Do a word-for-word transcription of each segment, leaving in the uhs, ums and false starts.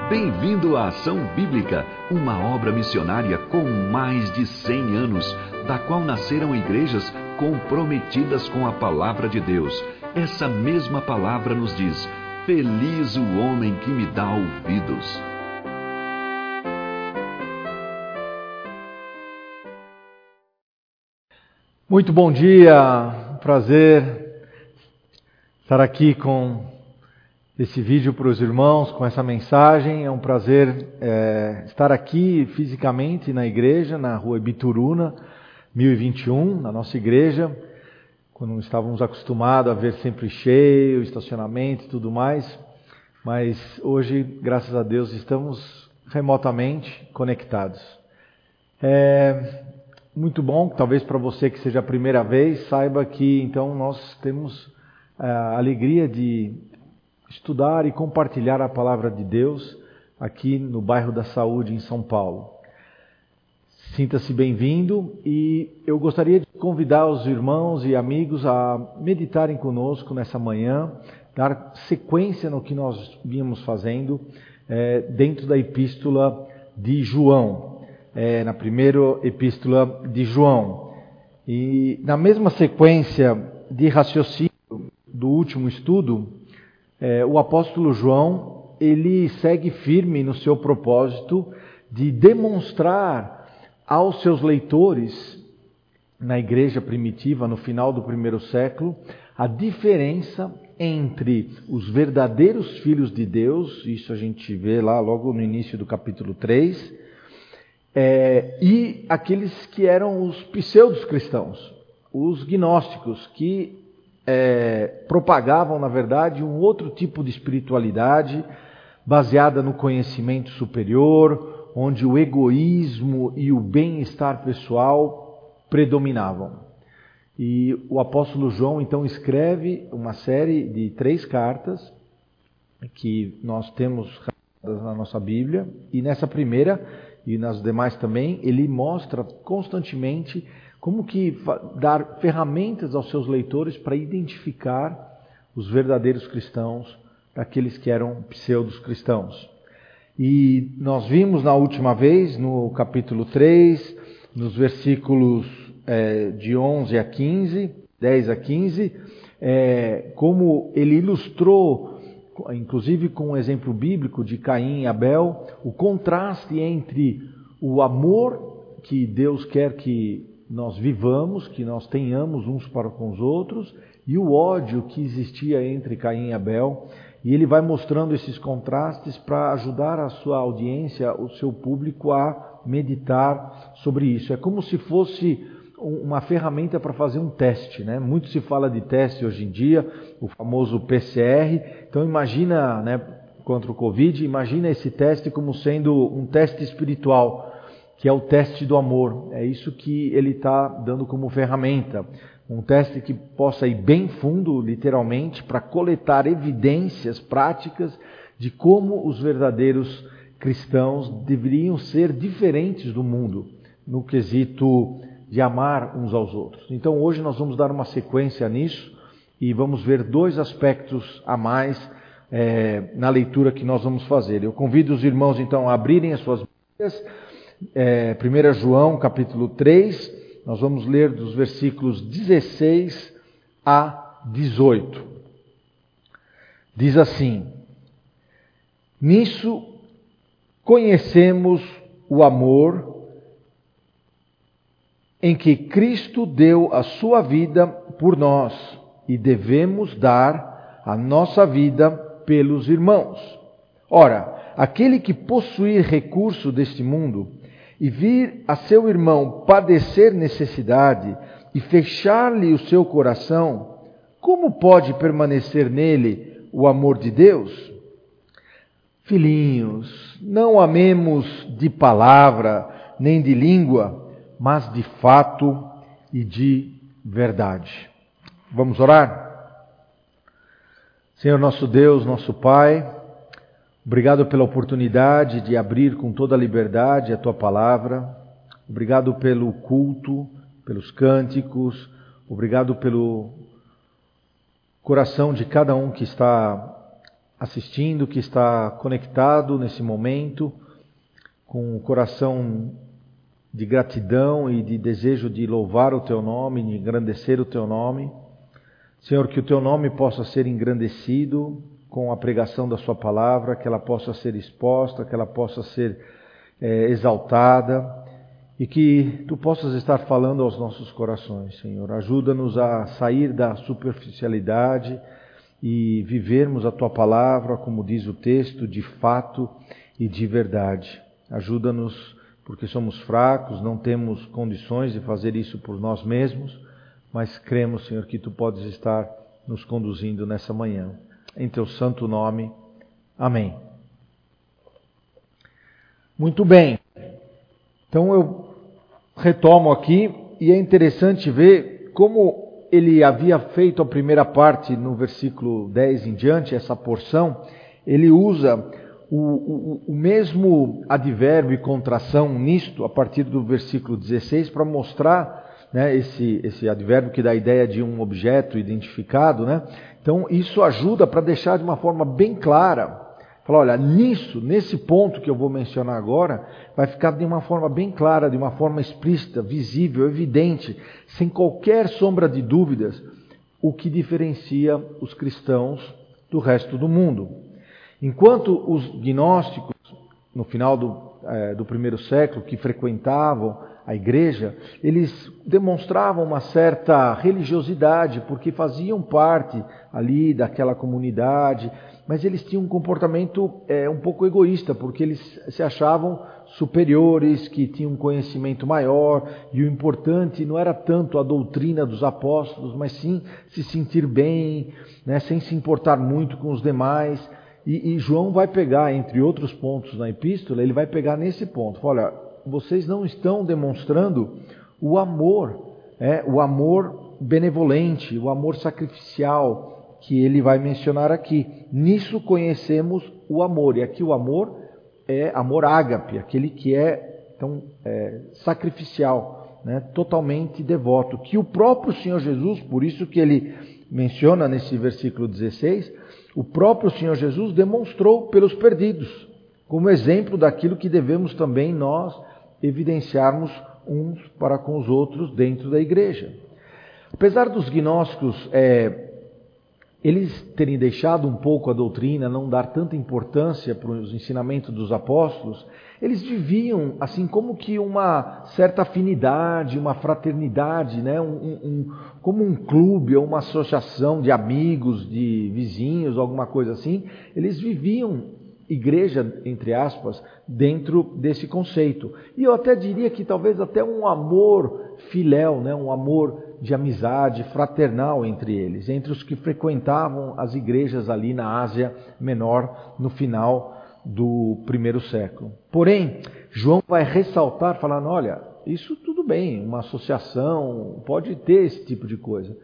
Bem-vindo à Ação Bíblica, uma obra missionária com mais de cem anos, da qual nasceram igrejas comprometidas com a palavra de Deus. Essa mesma palavra nos diz: feliz o homem que me dá ouvidos. Muito bom dia, prazer estar aqui com esse vídeo para os irmãos, com essa mensagem. É um prazer é, estar aqui fisicamente na igreja, na rua Ibituruna, mil e vinte e um, na nossa igreja, quando estávamos acostumados a ver sempre cheio, estacionamento e tudo mais, mas hoje, graças a Deus, estamos remotamente conectados. É muito bom, talvez para você que seja a primeira vez, saiba que então nós temos a alegria de estudar e compartilhar a palavra de Deus aqui no bairro da Saúde, em São Paulo. Sinta-se bem-vindo e eu gostaria de convidar os irmãos e amigos a meditarem conosco nessa manhã, dar sequência no que nós vínhamos fazendo é, dentro da epístola de João, é, na primeira epístola de João. E na mesma sequência de raciocínio do último estudo, É, o apóstolo João, ele segue firme no seu propósito de demonstrar aos seus leitores, na igreja primitiva, no final do primeiro século, a diferença entre os verdadeiros filhos de Deus, isso a gente vê lá logo no início do capítulo três, é, e aqueles que eram os pseudos cristãos, os gnósticos, que É, propagavam, na verdade, um outro tipo de espiritualidade baseada no conhecimento superior, onde o egoísmo e o bem-estar pessoal predominavam. E o apóstolo João, então, escreve uma série de três cartas que nós temos na nossa Bíblia, e nessa primeira, e nas demais também, ele mostra constantemente como que dar ferramentas aos seus leitores para identificar os verdadeiros cristãos daqueles que eram pseudos cristãos. E nós vimos na última vez, no capítulo três, nos versículos é, de onze a quinze, dez a quinze, é, como ele ilustrou, inclusive com um exemplo bíblico de Caim e Abel, o contraste entre o amor que Deus quer que nós vivamos, que nós tenhamos uns para com os outros, e o ódio que existia entre Caim e Abel. E ele vai mostrando esses contrastes para ajudar a sua audiência, o seu público, a meditar sobre isso. É como se fosse uma ferramenta para fazer um teste, né? Muito se fala de teste hoje em dia, o famoso P C R. Então imagina, né, contra o Covid, imagina esse teste como sendo um teste espiritual, que é o teste do amor. É isso que ele está dando como ferramenta. Um teste que possa ir bem fundo, literalmente, para coletar evidências práticas de como os verdadeiros cristãos deveriam ser diferentes do mundo, no quesito de amar uns aos outros. Então hoje nós vamos dar uma sequência nisso e vamos ver dois aspectos a mais é, na leitura que nós vamos fazer. Eu convido os irmãos então a abrirem as suas Bíblias. É, primeiro João, capítulo três, nós vamos ler dos versículos dezesseis a dezoito. Diz assim: nisso conhecemos o amor em que Cristo deu a sua vida por nós, e devemos dar a nossa vida pelos irmãos. Ora, aquele que possuir recurso deste mundo e vir a seu irmão padecer necessidade e fechar-lhe o seu coração, como pode permanecer nele o amor de Deus? Filhinhos, não amemos de palavra nem de língua, mas de fato e de verdade. Vamos orar? Senhor nosso Deus, nosso Pai, obrigado pela oportunidade de abrir com toda a liberdade a Tua Palavra. Obrigado pelo culto, pelos cânticos. Obrigado pelo coração de cada um que está assistindo, que está conectado nesse momento, com o coração de gratidão e de desejo de louvar o Teu nome, de engrandecer o Teu nome. Senhor, que o Teu nome possa ser engrandecido com a pregação da Sua palavra, que ela possa ser exposta, que ela possa ser é, exaltada e que Tu possas estar falando aos nossos corações, Senhor. Ajuda-nos a sair da superficialidade e vivermos a Tua palavra, como diz o texto, de fato e de verdade. Ajuda-nos, porque somos fracos, não temos condições de fazer isso por nós mesmos, mas cremos, Senhor, que Tu podes estar nos conduzindo nessa manhã. Em Teu santo nome. Amém. Muito bem. Então eu retomo aqui e é interessante ver como ele havia feito a primeira parte no versículo dez em diante, essa porção, ele usa o, o, o mesmo advérbio e contração nisto, a partir do versículo dezesseis, para mostrar, né, esse, esse advérbio que dá a ideia de um objeto identificado, né? Então isso ajuda para deixar de uma forma bem clara, falar, olha, nisso, nesse ponto que eu vou mencionar agora, vai ficar de uma forma bem clara, de uma forma explícita, visível, evidente, sem qualquer sombra de dúvidas, o que diferencia os cristãos do resto do mundo. Enquanto os gnósticos, no final do, é, do primeiro século, que frequentavam a igreja, eles demonstravam uma certa religiosidade, porque faziam parte ali daquela comunidade, mas eles tinham um comportamento é, um pouco egoísta, porque eles se achavam superiores, que tinham um conhecimento maior, e o importante não era tanto a doutrina dos apóstolos, mas sim se sentir bem, né, sem se importar muito com os demais. E, e João vai pegar, entre outros pontos na epístola, ele vai pegar nesse ponto. Olha, vocês não estão demonstrando o amor, é, o amor benevolente, o amor sacrificial que ele vai mencionar aqui. Nisso conhecemos o amor. E aqui o amor é amor ágape, aquele que é, então, é, sacrificial, né, totalmente devoto. Que o próprio Senhor Jesus, por isso que ele menciona nesse versículo dezesseis, o próprio Senhor Jesus demonstrou pelos perdidos, como exemplo daquilo que devemos também nós evidenciarmos uns para com os outros dentro da igreja. Apesar dos gnósticos é, eles terem deixado um pouco a doutrina, não dar tanta importância para os ensinamentos dos apóstolos, eles viviam assim como que uma certa afinidade, uma fraternidade, né? um, um, como um clube ou uma associação de amigos, de vizinhos, alguma coisa assim. Eles viviam igreja, entre aspas, dentro desse conceito. E eu até diria que talvez até um amor filéu, né? um amor de amizade fraternal entre eles, entre os que frequentavam as igrejas ali na Ásia Menor no final do primeiro século. Porém, João vai ressaltar, falando, olha, isso tudo bem, uma associação pode ter esse tipo de coisa,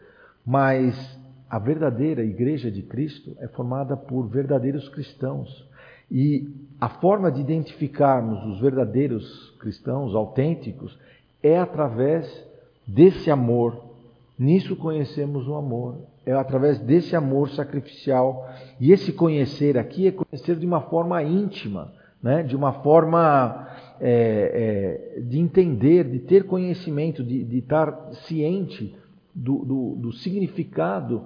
mas a verdadeira igreja de Cristo é formada por verdadeiros cristãos. E a forma de identificarmos os verdadeiros cristãos autênticos é através desse amor. Nisso conhecemos o amor. É através desse amor sacrificial. E esse conhecer aqui é conhecer de uma forma íntima, né? De uma forma é, é, de entender, de ter conhecimento, de, de estar ciente do, do, do significado,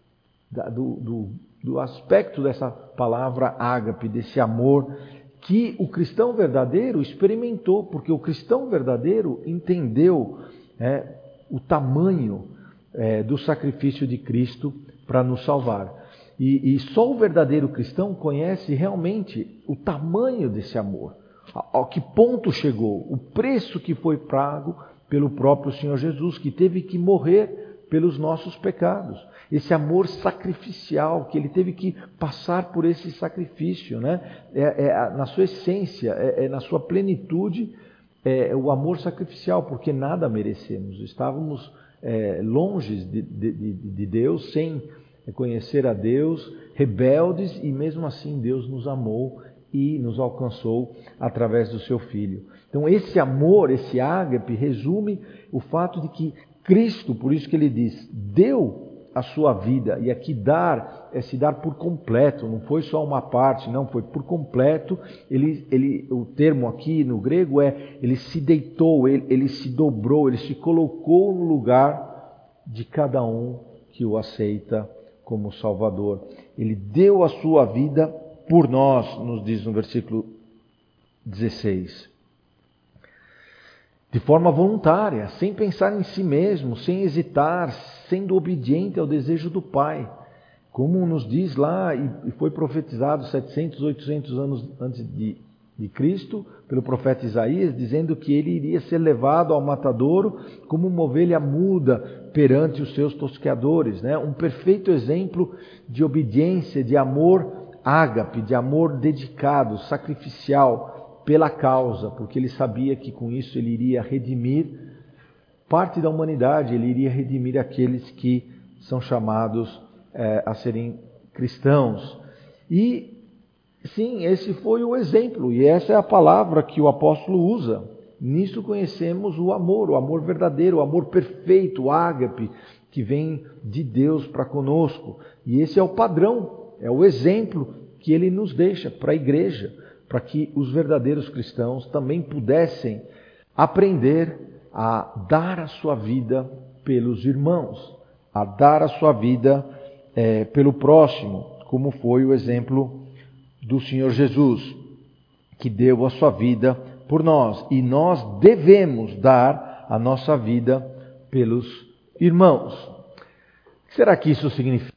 da, do, do, do aspecto dessa palavra ágape, desse amor que o cristão verdadeiro experimentou, porque o cristão verdadeiro entendeu é, o tamanho é, do sacrifício de Cristo para nos salvar. E, e só o verdadeiro cristão conhece realmente o tamanho desse amor, a, a que ponto chegou, o preço que foi pago pelo próprio Senhor Jesus, que teve que morrer pelos nossos pecados. Esse amor sacrificial, que ele teve que passar por esse sacrifício, né? É, é, na sua essência, é, é na sua plenitude, é o amor sacrificial, porque nada merecemos. Estávamos é, longe de, de, de Deus, sem conhecer a Deus, rebeldes, e mesmo assim Deus nos amou e nos alcançou através do seu Filho. Então esse amor, esse ágape, resume o fato de que Cristo, por isso que ele diz, deu a sua vida. E aqui dar é se dar por completo, não foi só uma parte, não, foi por completo. Ele, ele, o termo aqui no grego é, ele se deitou, ele, ele se dobrou, ele se colocou no lugar de cada um que o aceita como Salvador. Ele deu a sua vida por nós, nos diz no versículo dezesseis. De forma voluntária, sem pensar em si mesmo, sem hesitar, sendo obediente ao desejo do Pai. Como nos diz lá, e foi profetizado setecentos, oitocentos anos antes de, de Cristo, pelo profeta Isaías, dizendo que ele iria ser levado ao matadouro como uma ovelha muda perante os seus tosqueadores, né? Um perfeito exemplo de obediência, de amor ágape, de amor dedicado, sacrificial, pela causa, porque ele sabia que com isso ele iria redimir parte da humanidade, ele iria redimir aqueles que são chamados é, a serem cristãos. E sim, esse foi o exemplo, e essa é a palavra que o apóstolo usa. Nisso conhecemos o amor, o amor verdadeiro, o amor perfeito, o ágape, que vem de Deus para conosco. E esse é o padrão, é o exemplo que ele nos deixa para a igreja, para que os verdadeiros cristãos também pudessem aprender a dar a sua vida pelos irmãos, a dar a sua vida é, pelo próximo, como foi o exemplo do Senhor Jesus, que deu a sua vida por nós. E nós devemos dar a nossa vida pelos irmãos. O que será que isso significa?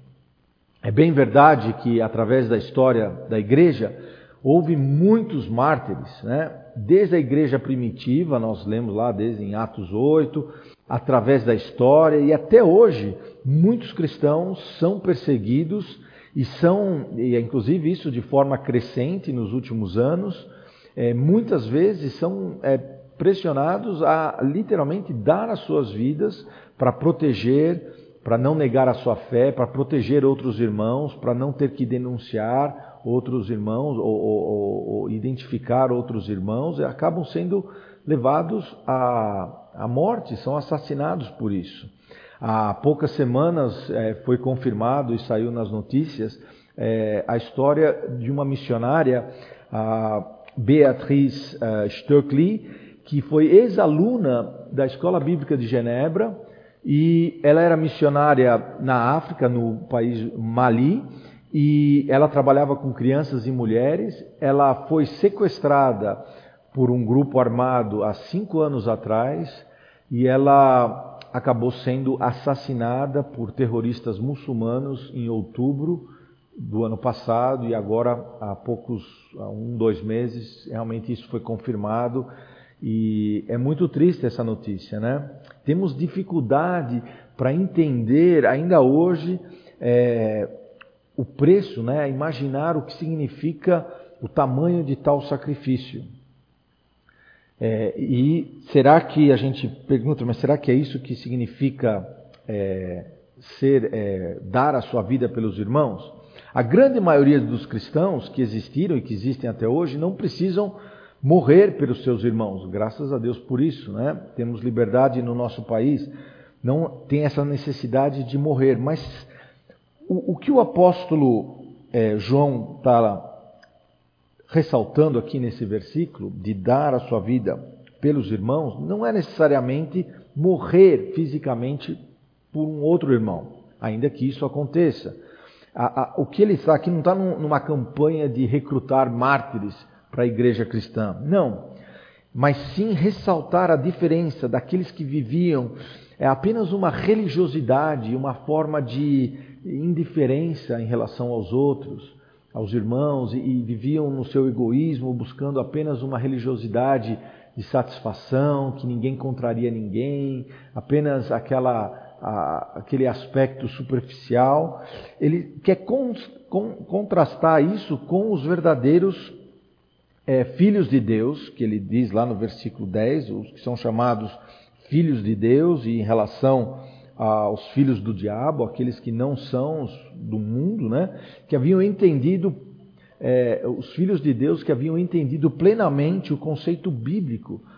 É bem verdade que através da história da igreja, houve muitos mártires, né? Desde a igreja primitiva, nós lemos lá desde em Atos oito, através da história, e até hoje, muitos cristãos são perseguidos, e são, e inclusive isso de forma crescente nos últimos anos, é, muitas vezes são é, pressionados a literalmente dar as suas vidas para proteger, para não negar a sua fé, para proteger outros irmãos, para não ter que denunciar outros irmãos, ou, ou, ou identificar outros irmãos, e acabam sendo levados à, à morte, são assassinados por isso. Há poucas semanas é, foi confirmado e saiu nas notícias é, a história de uma missionária, a Beatriz uh, Stöckli, que foi ex-aluna da Escola Bíblica de Genebra, e ela era missionária na África, no país Mali, e ela trabalhava com crianças e mulheres. Ela foi sequestrada por um grupo armado há cinco anos atrás e ela acabou sendo assassinada por terroristas muçulmanos em outubro do ano passado, e agora há poucos, há um, dois meses, realmente isso foi confirmado. E é muito triste essa notícia, né? Temos dificuldade para entender ainda hoje é, o preço, né? Imaginar o que significa o tamanho de tal sacrifício. É, e será que a gente pergunta, mas será que é isso que significa é, ser, é, dar a sua vida pelos irmãos? A grande maioria dos cristãos que existiram e que existem até hoje não precisam morrer pelos seus irmãos, graças a Deus por isso, né? Temos liberdade no nosso país, não tem essa necessidade de morrer. Mas o, o que o apóstolo é, João está ressaltando aqui nesse versículo, de dar a sua vida pelos irmãos, não é necessariamente morrer fisicamente por um outro irmão, ainda que isso aconteça. A, a, o que ele está aqui não está num, numa campanha de recrutar mártires para a igreja cristã, não, mas sim ressaltar a diferença daqueles que viviam é apenas uma religiosidade, uma forma de indiferença em relação aos outros, aos irmãos, e, e viviam no seu egoísmo, buscando apenas uma religiosidade de satisfação, que ninguém contraria ninguém, apenas aquela, a, aquele aspecto superficial. Ele quer con, con, contrastar isso com os verdadeiros é, filhos de Deus, que ele diz lá no versículo dez, os que são chamados filhos de Deus, e em relação aos filhos do diabo, aqueles que não são os do mundo, né? Que haviam entendido, é, os filhos de Deus que haviam entendido plenamente o conceito bíblico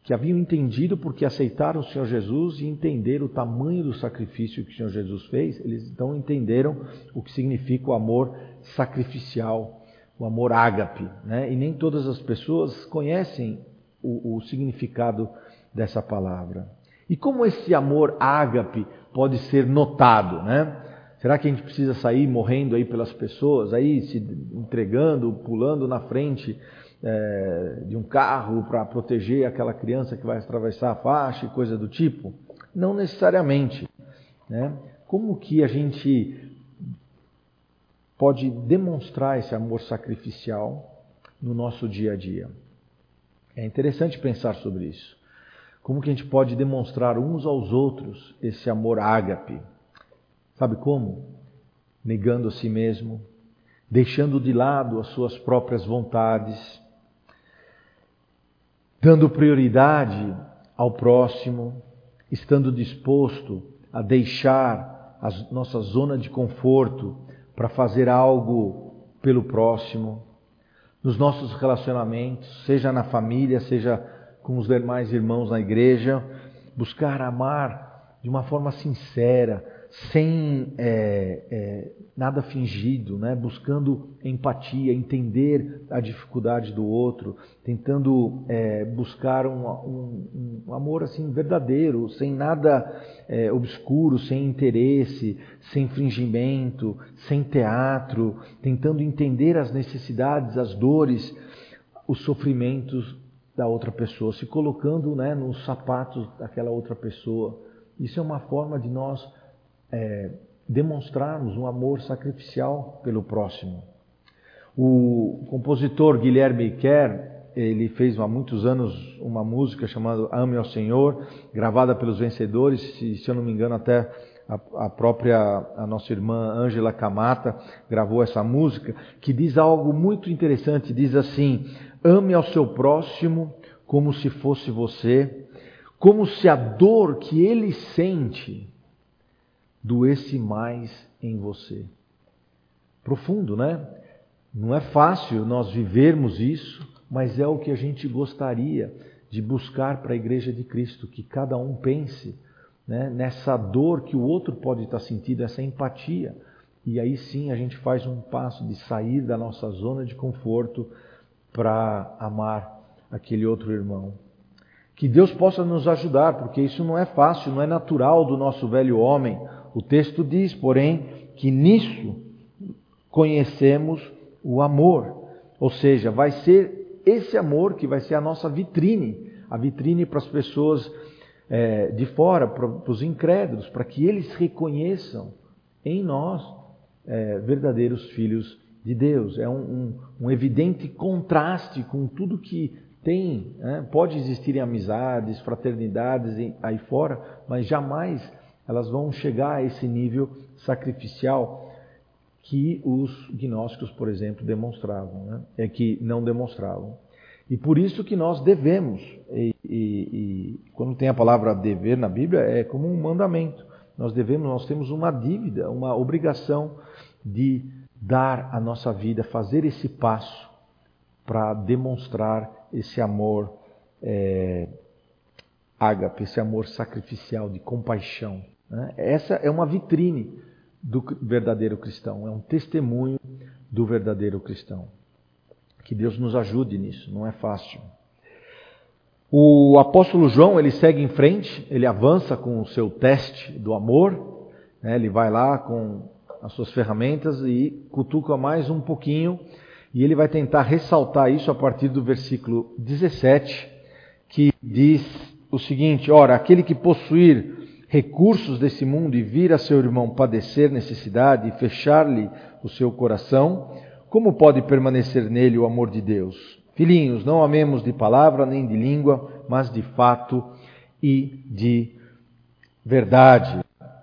que haviam entendido porque aceitaram o Senhor Jesus e entenderam o tamanho do sacrifício que o Senhor Jesus fez, eles então entenderam o que significa o amor sacrificial, o amor ágape, né? E nem todas as pessoas conhecem o, o significado dessa palavra. E como esse amor ágape pode ser notado, né? Será que a gente precisa sair morrendo aí pelas pessoas, aí se entregando, pulando na frente é, de um carro para proteger aquela criança que vai atravessar a faixa e coisa do tipo? Não necessariamente, né? Como que a gente pode demonstrar esse amor sacrificial no nosso dia a dia? É interessante pensar sobre isso. Como que a gente pode demonstrar uns aos outros esse amor ágape? Sabe como? Negando a si mesmo, deixando de lado as suas próprias vontades, dando prioridade ao próximo, estando disposto a deixar a nossa zona de conforto para fazer algo pelo próximo, nos nossos relacionamentos, seja na família, seja com os demais irmãos na igreja, buscar amar de uma forma sincera, sem é, é, nada fingido, né? Buscando empatia, entender a dificuldade do outro, tentando é, buscar um, um, um amor assim verdadeiro, sem nada é, obscuro, sem interesse, sem fingimento, sem teatro, tentando entender as necessidades, as dores, os sofrimentos da outra pessoa, se colocando, né, nos sapatos daquela outra pessoa. Isso é uma forma de nós É, demonstrarmos um amor sacrificial pelo próximo. O compositor Guilherme Kerr, ele fez há muitos anos uma música chamada Ame ao Senhor, gravada pelos Vencedores, se, se eu não me engano até a, a própria a nossa irmã Ângela Camata gravou essa música, que diz algo muito interessante, diz assim: ame ao seu próximo como se fosse você, como se a dor que ele sente doesse mais em você. Profundo, né? Não é fácil nós vivermos isso, mas é o que a gente gostaria de buscar para a Igreja de Cristo, que cada um pense, né, nessa dor que o outro pode estar sentindo, essa empatia. E aí sim a gente faz um passo de sair da nossa zona de conforto para amar aquele outro irmão. Que Deus possa nos ajudar, porque isso não é fácil, não é natural do nosso velho homem. O texto diz, porém, que nisso conhecemos o amor. Ou seja, vai ser esse amor que vai ser a nossa vitrine. A vitrine para as pessoas é, de fora, para, para os incrédulos, para que eles reconheçam em nós é, verdadeiros filhos de Deus. É um, um, um evidente contraste com tudo que tem. Né? Pode existirem amizades, fraternidades aí fora, mas jamais elas vão chegar a esse nível sacrificial que os gnósticos, por exemplo, demonstravam, né? É que não demonstravam. E por isso que nós devemos, e, e, e quando tem a palavra dever na Bíblia, é como um mandamento. Nós devemos, nós temos uma dívida, uma obrigação de dar a nossa vida, fazer esse passo para demonstrar esse amor é, ágape, esse amor sacrificial, de compaixão. Essa é uma vitrine do verdadeiro cristão, é um testemunho do verdadeiro cristão. Que Deus nos ajude nisso, não é fácil. O apóstolo João, ele segue em frente, ele avança com o seu teste do amor, né? Ele vai lá com as suas ferramentas e cutuca mais um pouquinho, e ele vai tentar ressaltar isso a partir do versículo dezessete, que diz o seguinte: ora, aquele que possuir recursos desse mundo e vir a seu irmão padecer necessidade e fechar-lhe o seu coração, como pode permanecer nele o amor de Deus? Filhinhos, não amemos de palavra nem de língua, mas de fato e de verdade.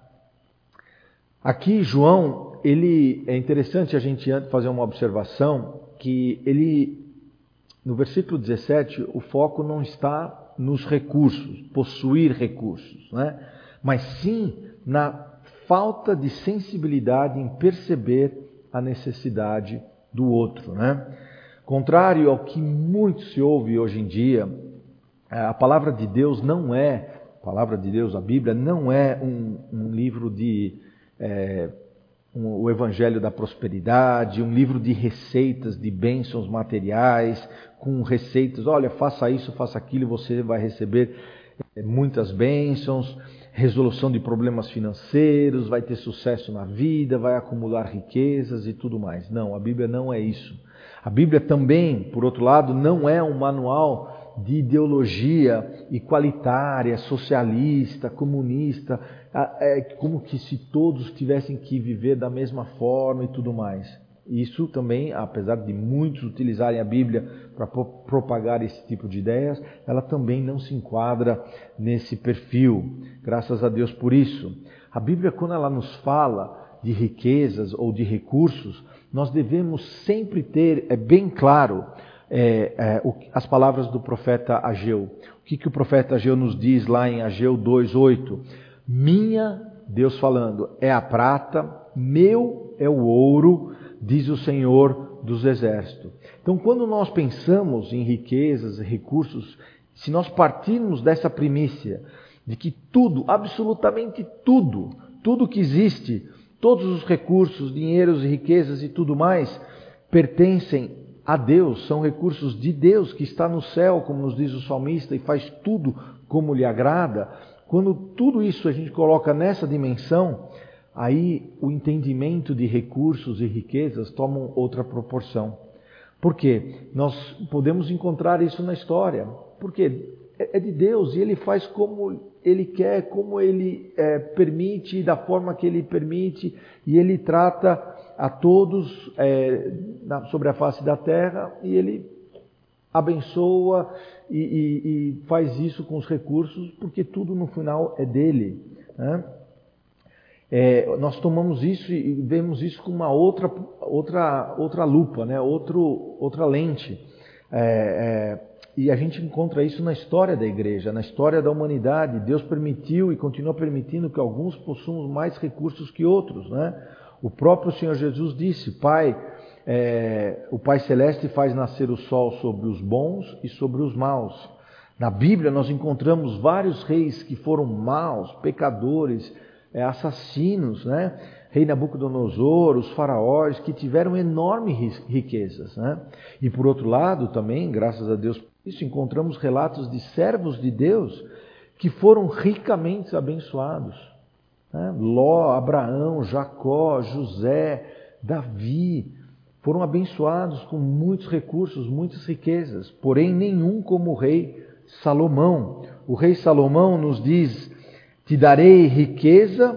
Aqui João, ele é interessante a gente fazer uma observação, que ele, no versículo dezessete, o foco não está nos recursos, possuir recursos, né? Mas sim na falta de sensibilidade em perceber a necessidade do outro, né? Contrário ao que muito se ouve hoje em dia, a palavra de Deus não é, a palavra de Deus, a Bíblia, não é um, um livro de, é, um, o Evangelho da Prosperidade, um livro de receitas, de bênçãos materiais, com receitas, olha, faça isso, faça aquilo, e você vai receber muitas bênçãos, resolução de problemas financeiros, vai ter sucesso na vida, vai acumular riquezas e tudo mais. Não, a Bíblia não é isso. A Bíblia também, por outro lado, não é um manual de ideologia igualitária, socialista, comunista, é como que se todos tivessem que viver da mesma forma e tudo mais. Isso também, apesar de muitos utilizarem a Bíblia para propagar esse tipo de ideias, ela também não se enquadra nesse perfil. Graças a Deus por isso. A Bíblia, quando ela nos fala de riquezas ou de recursos, nós devemos sempre ter, é bem claro, é, é, o, as palavras do profeta Ageu. O que, que o profeta Ageu nos diz lá em Ageu dois, oito? Minha, Deus falando, é a prata, meu é o ouro, diz o Senhor dos Exércitos. Então, quando nós pensamos em riquezas, recursos, se nós partirmos dessa primícia de que tudo, absolutamente tudo, tudo que existe, todos os recursos, dinheiros e riquezas e tudo mais, pertencem a Deus, são recursos de Deus que está no céu, como nos diz o salmista, e faz tudo como lhe agrada. Quando tudo isso a gente coloca nessa dimensão, aí o entendimento de recursos e riquezas toma outra proporção. Por quê? Nós podemos encontrar isso na história. Porque é de Deus e Ele faz como Ele quer, como Ele é, permite, da forma que Ele permite, e Ele trata a todos é, na, sobre a face da terra, e Ele abençoa e, e, e faz isso com os recursos, porque tudo no final é dele, né? É, nós tomamos isso e vemos isso com uma outra, outra, outra lupa, né? Outro, outra lente. É, é, e a gente encontra isso na história da igreja, na história da humanidade. Deus permitiu e continua permitindo que alguns possuam mais recursos que outros, né? O próprio Senhor Jesus disse, Pai, é, o Pai Celeste faz nascer o sol sobre os bons e sobre os maus. Na Bíblia nós encontramos vários reis que foram maus, pecadores, É, assassinos, né? Rei Nabucodonosor, os faraós, que tiveram enormes riquezas, né? E por outro lado também, graças a Deus por isso, encontramos relatos de servos de Deus que foram ricamente abençoados, né? Ló, Abraão, Jacó, José, Davi, foram abençoados com muitos recursos, muitas riquezas, porém nenhum como o rei Salomão. O rei Salomão nos diz: te darei riqueza,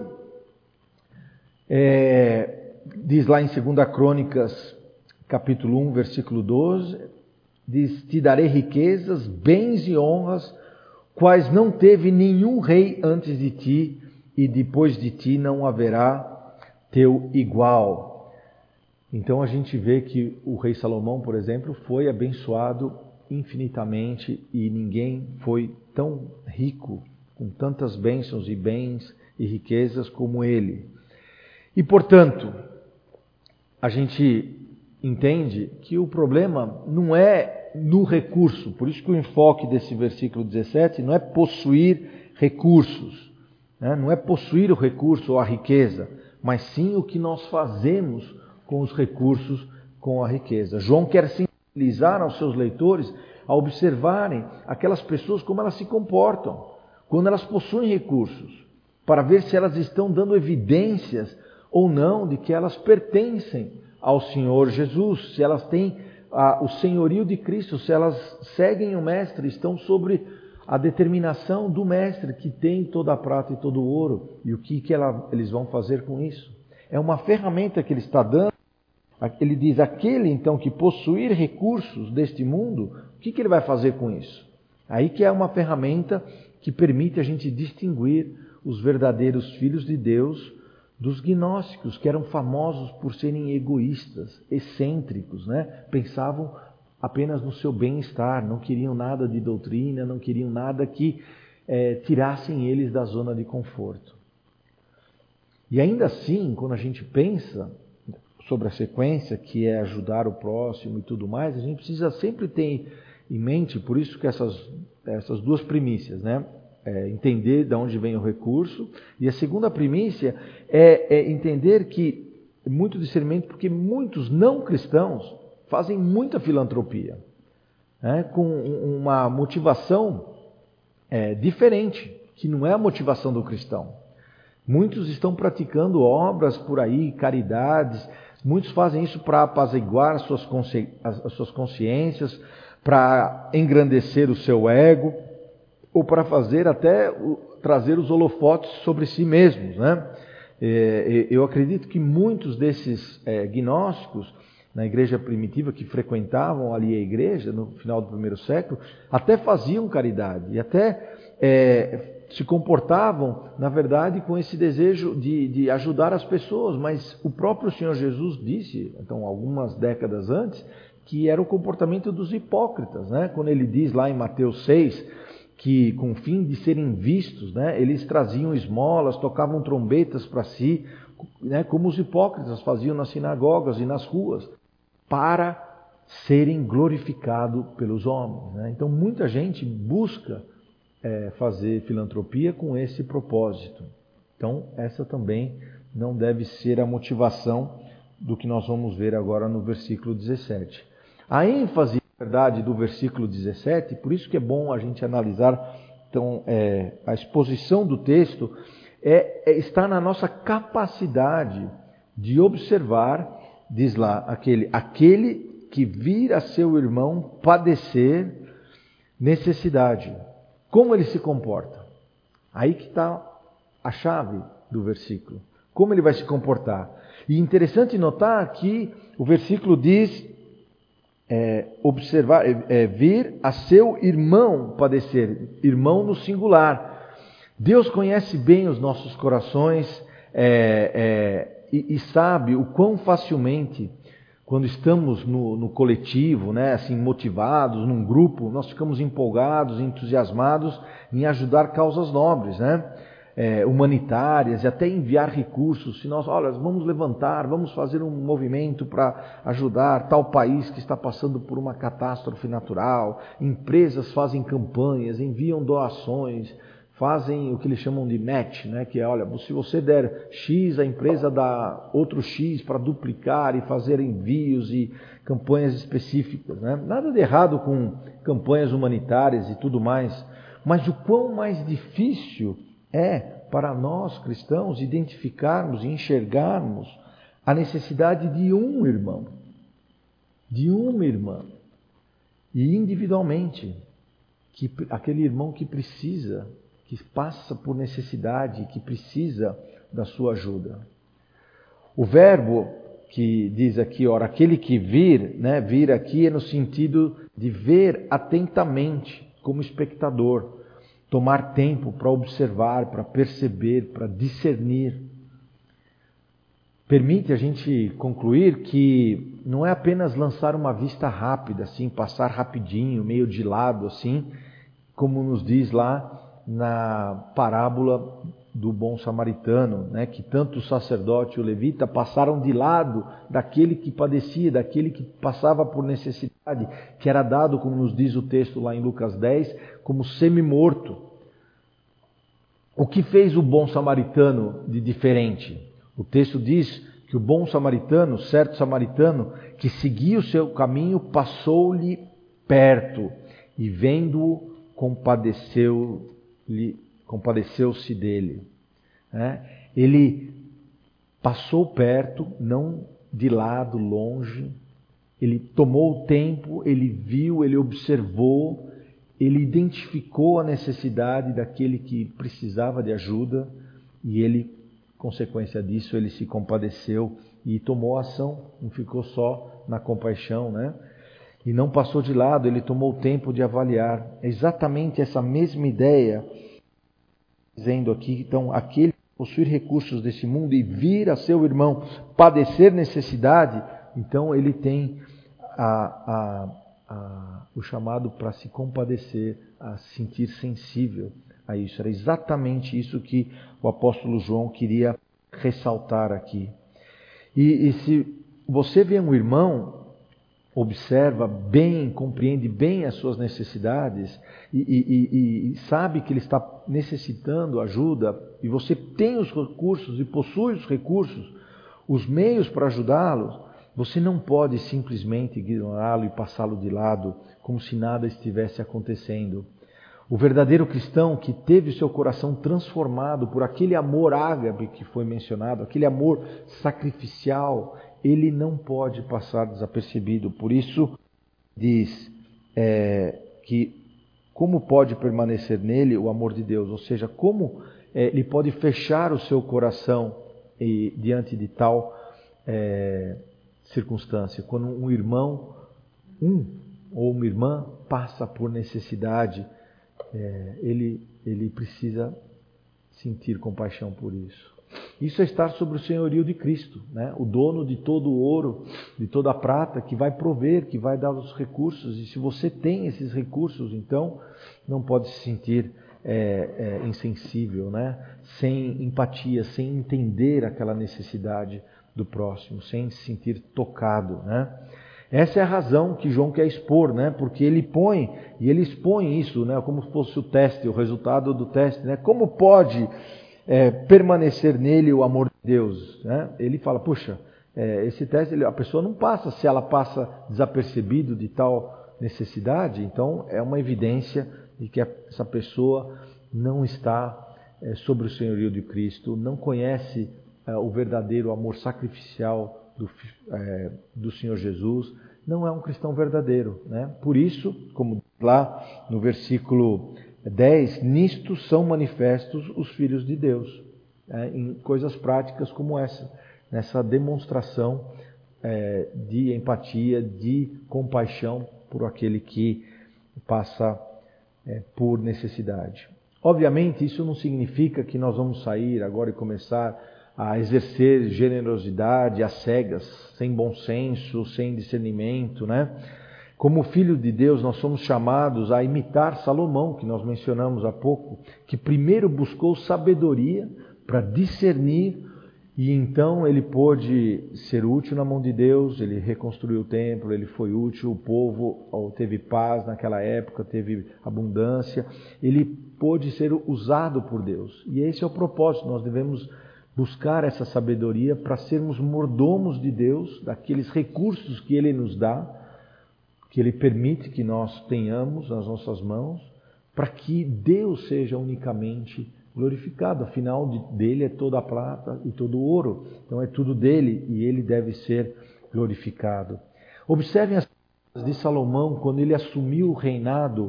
é, diz lá em segunda Crônicas, capítulo um, versículo doze, diz, te darei riquezas, bens e honras, quais não teve nenhum rei antes de ti, e depois de ti não haverá teu igual. Então a gente vê que o rei Salomão, por exemplo, foi abençoado infinitamente, e ninguém foi tão rico, com tantas bênçãos e bens e riquezas como ele. E, portanto, a gente entende que o problema não é no recurso. Por isso que o enfoque desse versículo dezessete não é possuir recursos, né? Não é possuir o recurso ou a riqueza, mas sim o que nós fazemos com os recursos, com a riqueza. João quer sensibilizar aos seus leitores a observarem aquelas pessoas como elas se comportam quando elas possuem recursos, para ver se elas estão dando evidências ou não de que elas pertencem ao Senhor Jesus, se elas têm ah, o senhorio de Cristo, se elas seguem o Mestre, estão sobre a determinação do Mestre, que tem toda a prata e todo o ouro, e o que, que ela, eles vão fazer com isso. É uma ferramenta que ele está dando. Ele diz, aquele então que possuir recursos deste mundo, o que, que ele vai fazer com isso? Aí que é uma ferramenta que permite a gente distinguir os verdadeiros filhos de Deus dos gnósticos, que eram famosos por serem egoístas, excêntricos, né? Pensavam apenas no seu bem-estar, não queriam nada de doutrina, não queriam nada que é, tirassem eles da zona de conforto. E ainda assim, quando a gente pensa sobre a sequência, que é ajudar o próximo e tudo mais, a gente precisa sempre ter em mente, por isso que essas essas duas primícias, né? É entender de onde vem o recurso. E a segunda primícia é, é entender que, muito discernimento, porque muitos não cristãos fazem muita filantropia, né? Com uma motivação é, diferente, que não é a motivação do cristão. Muitos estão praticando obras por aí, caridades. Muitos fazem isso para apaziguar as suas, consci... as suas consciências, para engrandecer o seu ego, ou para fazer até o... trazer os holofotes sobre si mesmos, né? É, eu acredito que muitos desses é, gnósticos, na igreja primitiva, que frequentavam ali a igreja, no final do primeiro século, até faziam caridade, e até é, se comportavam, na verdade, com esse desejo de, de ajudar as pessoas, mas o próprio Senhor Jesus disse, então, algumas décadas antes, que era o comportamento dos hipócritas, né? Quando ele diz lá em Mateus seis, que com o fim de serem vistos, né, eles traziam esmolas, tocavam trombetas para si, né, como os hipócritas faziam nas sinagogas e nas ruas, para serem glorificados pelos homens, né? Então muita gente busca é, fazer filantropia com esse propósito. Então essa também não deve ser a motivação do que nós vamos ver agora no versículo dezessete. A ênfase, na verdade, do versículo dezessete, por isso que é bom a gente analisar então, é, a exposição do texto, é, é, está na nossa capacidade de observar, diz lá, aquele, aquele que vir a seu irmão padecer necessidade. Como ele se comporta? Aí que está a chave do versículo. Como ele vai se comportar? E interessante notar que o versículo diz... É, observar, é, é, vir a seu irmão padecer, irmão no singular. Deus conhece bem os nossos corações é, é, e, e sabe o quão facilmente, quando estamos no, no coletivo, né, assim, motivados, num grupo, nós ficamos empolgados, entusiasmados em ajudar causas nobres, né? É, humanitárias, e até enviar recursos. Se nós, olha, vamos levantar, vamos fazer um movimento para ajudar tal país que está passando por uma catástrofe natural. Empresas fazem campanhas, enviam doações, fazem o que eles chamam de match, né? Que é, olha, se você der X, a empresa dá outro X para duplicar e fazer envios e campanhas específicas, né? Nada de errado com campanhas humanitárias e tudo mais, mas o quão mais difícil é para nós cristãos identificarmos e enxergarmos a necessidade de um irmão, de uma irmã, e individualmente, que, aquele irmão que precisa, que passa por necessidade, que precisa da sua ajuda. O verbo que diz aqui, ora, aquele que vir, né, vir aqui é no sentido de ver atentamente, como espectador, tomar tempo para observar, para perceber, para discernir. Permite a gente concluir que não é apenas lançar uma vista rápida, assim, passar rapidinho, meio de lado, assim, como nos diz lá na parábola do bom samaritano, né, que tanto o sacerdote e o levita passaram de lado daquele que padecia, daquele que passava por necessidade, que era dado, como nos diz o texto lá em Lucas dez, como semi-morto. O que fez o bom samaritano de diferente? O texto diz que o bom samaritano, certo samaritano, que seguia o seu caminho, passou-lhe perto e vendo-o, compadeceu-lhe, compadeceu-se dele. É? Ele passou perto, não de lado, longe. Ele tomou o tempo, ele viu, ele observou, ele identificou a necessidade daquele que precisava de ajuda e ele, consequência disso, ele se compadeceu e tomou ação, não ficou só na compaixão, né? E não passou de lado, ele tomou o tempo de avaliar. É exatamente essa mesma ideia, dizendo aqui, então, aquele que possuir recursos desse mundo e vir a seu irmão padecer necessidade, então ele tem a, a, a, o chamado para se compadecer, a se sentir sensível a isso. Era exatamente isso que o apóstolo João queria ressaltar aqui. E, e se você vê um irmão observa bem, compreende bem as suas necessidades e, e, e, e sabe que ele está necessitando ajuda, e você tem os recursos e possui os recursos, os meios para ajudá-lo, você não pode simplesmente ignorá-lo e passá-lo de lado como se nada estivesse acontecendo. O verdadeiro cristão que teve seu coração transformado por aquele amor ágape que foi mencionado, aquele amor sacrificial, ele não pode passar desapercebido. Por isso diz é, que como pode permanecer nele o amor de Deus, ou seja, como é, ele pode fechar o seu coração e, diante de tal é, circunstância. Quando um irmão, um ou uma irmã passa por necessidade, é, ele, ele precisa sentir compaixão por isso. Isso é estar sobre o senhorio de Cristo, né? O dono de todo o ouro, de toda a prata, que vai prover, que vai dar os recursos. E se você tem esses recursos, então não pode se sentir é, é, insensível, né? Sem empatia, sem entender aquela necessidade do próximo, sem se sentir tocado, né? Essa é a razão que João quer expor, né? Porque ele põe, e ele expõe isso, né? Como se fosse o teste, o resultado do teste, né? Como pode é, permanecer nele o amor de Deus, né? Ele fala, puxa, é, esse teste, ele, a pessoa não passa, se ela passa desapercebido de tal necessidade, então é uma evidência de que essa pessoa não está é, sobre o senhorio de Cristo, não conhece é, o verdadeiro amor sacrificial Do, é, do Senhor Jesus, não é um cristão verdadeiro, né? Por isso, como lá no versículo dez, nisto são manifestos os filhos de Deus, né? Em coisas práticas como essa, nessa demonstração é, de empatia, de compaixão por aquele que passa é, por necessidade. Obviamente, isso não significa que nós vamos sair agora e começar a exercer generosidade às cegas, sem bom senso, sem discernimento, né? Como filho de Deus, nós somos chamados a imitar Salomão, que nós mencionamos há pouco, que primeiro buscou sabedoria para discernir, e então ele pôde ser útil na mão de Deus, ele reconstruiu o templo, ele foi útil, o povo teve paz naquela época, teve abundância, ele pôde ser usado por Deus. E esse é o propósito, nós devemos buscar essa sabedoria para sermos mordomos de Deus, daqueles recursos que Ele nos dá, que Ele permite que nós tenhamos nas nossas mãos, para que Deus seja unicamente glorificado. Afinal, dele é toda a prata e todo o ouro. Então é tudo dele e Ele deve ser glorificado. Observem as palavras de Salomão quando ele assumiu o reinado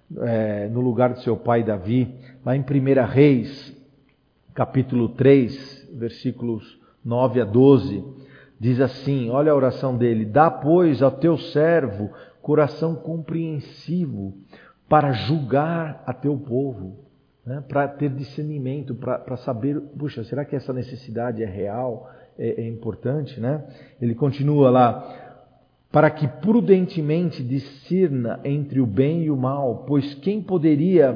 é, no lugar de seu pai Davi, lá em primeira Reis, capítulo três, versículos nove a doze, diz assim, olha a oração dele, dá, pois, ao teu servo coração compreensivo para julgar a teu povo, né? Para ter discernimento, para, para saber, puxa, será que essa necessidade é real, é, é importante, né? Ele continua lá, para que prudentemente discirna entre o bem e o mal, pois quem poderia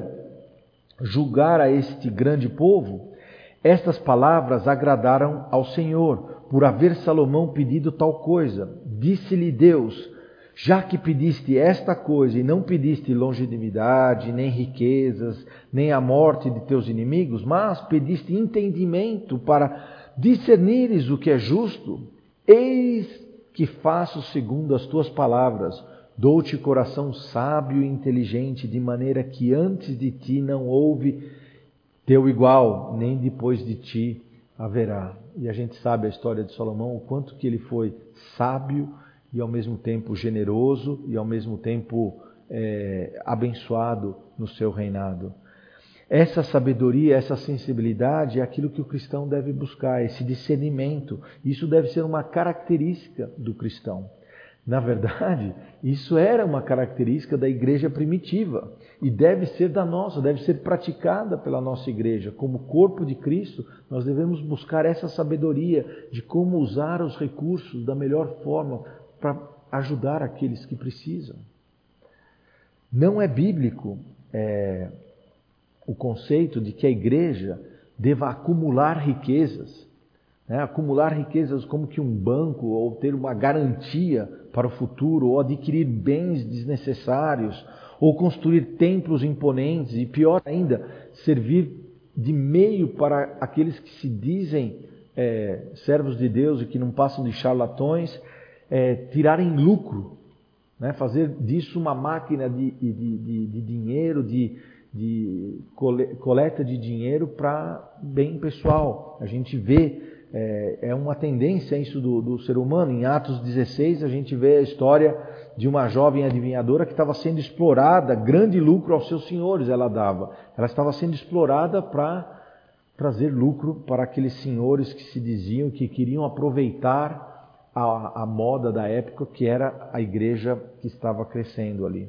julgar a este grande povo? Estas palavras agradaram ao Senhor, por haver Salomão pedido tal coisa. Disse-lhe Deus, já que pediste esta coisa e não pediste longevidade, nem riquezas, nem a morte de teus inimigos, mas pediste entendimento para discernires o que é justo, eis que faço segundo as tuas palavras. Dou-te coração sábio e inteligente, de maneira que antes de ti não houve teu igual, nem depois de ti haverá. E a gente sabe a história de Salomão, o quanto que ele foi sábio e ao mesmo tempo generoso e ao mesmo tempo é, abençoado no seu reinado. Essa sabedoria, essa sensibilidade é aquilo que o cristão deve buscar, esse discernimento. Isso deve ser uma característica do cristão. Na verdade, isso era uma característica da igreja primitiva e deve ser da nossa, deve ser praticada pela nossa igreja. Como corpo de Cristo, nós devemos buscar essa sabedoria de como usar os recursos da melhor forma para ajudar aqueles que precisam. Não é bíblico é, o conceito de que a igreja deva acumular riquezas. né? Acumular riquezas como que um banco, ou ter uma garantia para o futuro, ou adquirir bens desnecessários, ou construir templos imponentes, e pior ainda, servir de meio para aqueles que se dizem é, servos de Deus e que não passam de charlatões, é, tirarem lucro, né? Fazer disso uma máquina de, de, de, de dinheiro, de, de coleta de dinheiro para bem pessoal. A gente vê, é, é uma tendência isso do, do ser humano. Em Atos dezesseis a gente vê a história de uma jovem adivinhadora que estava sendo explorada, grande lucro aos seus senhores ela dava. Ela estava sendo explorada para trazer lucro para aqueles senhores que se diziam que queriam aproveitar a, a moda da época, que era a igreja que estava crescendo ali.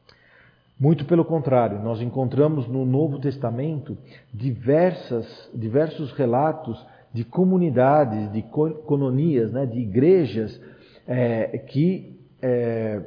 Muito pelo contrário, nós encontramos no Novo Testamento diversas, diversos relatos de comunidades, de cononias, né, de igrejas é, que é,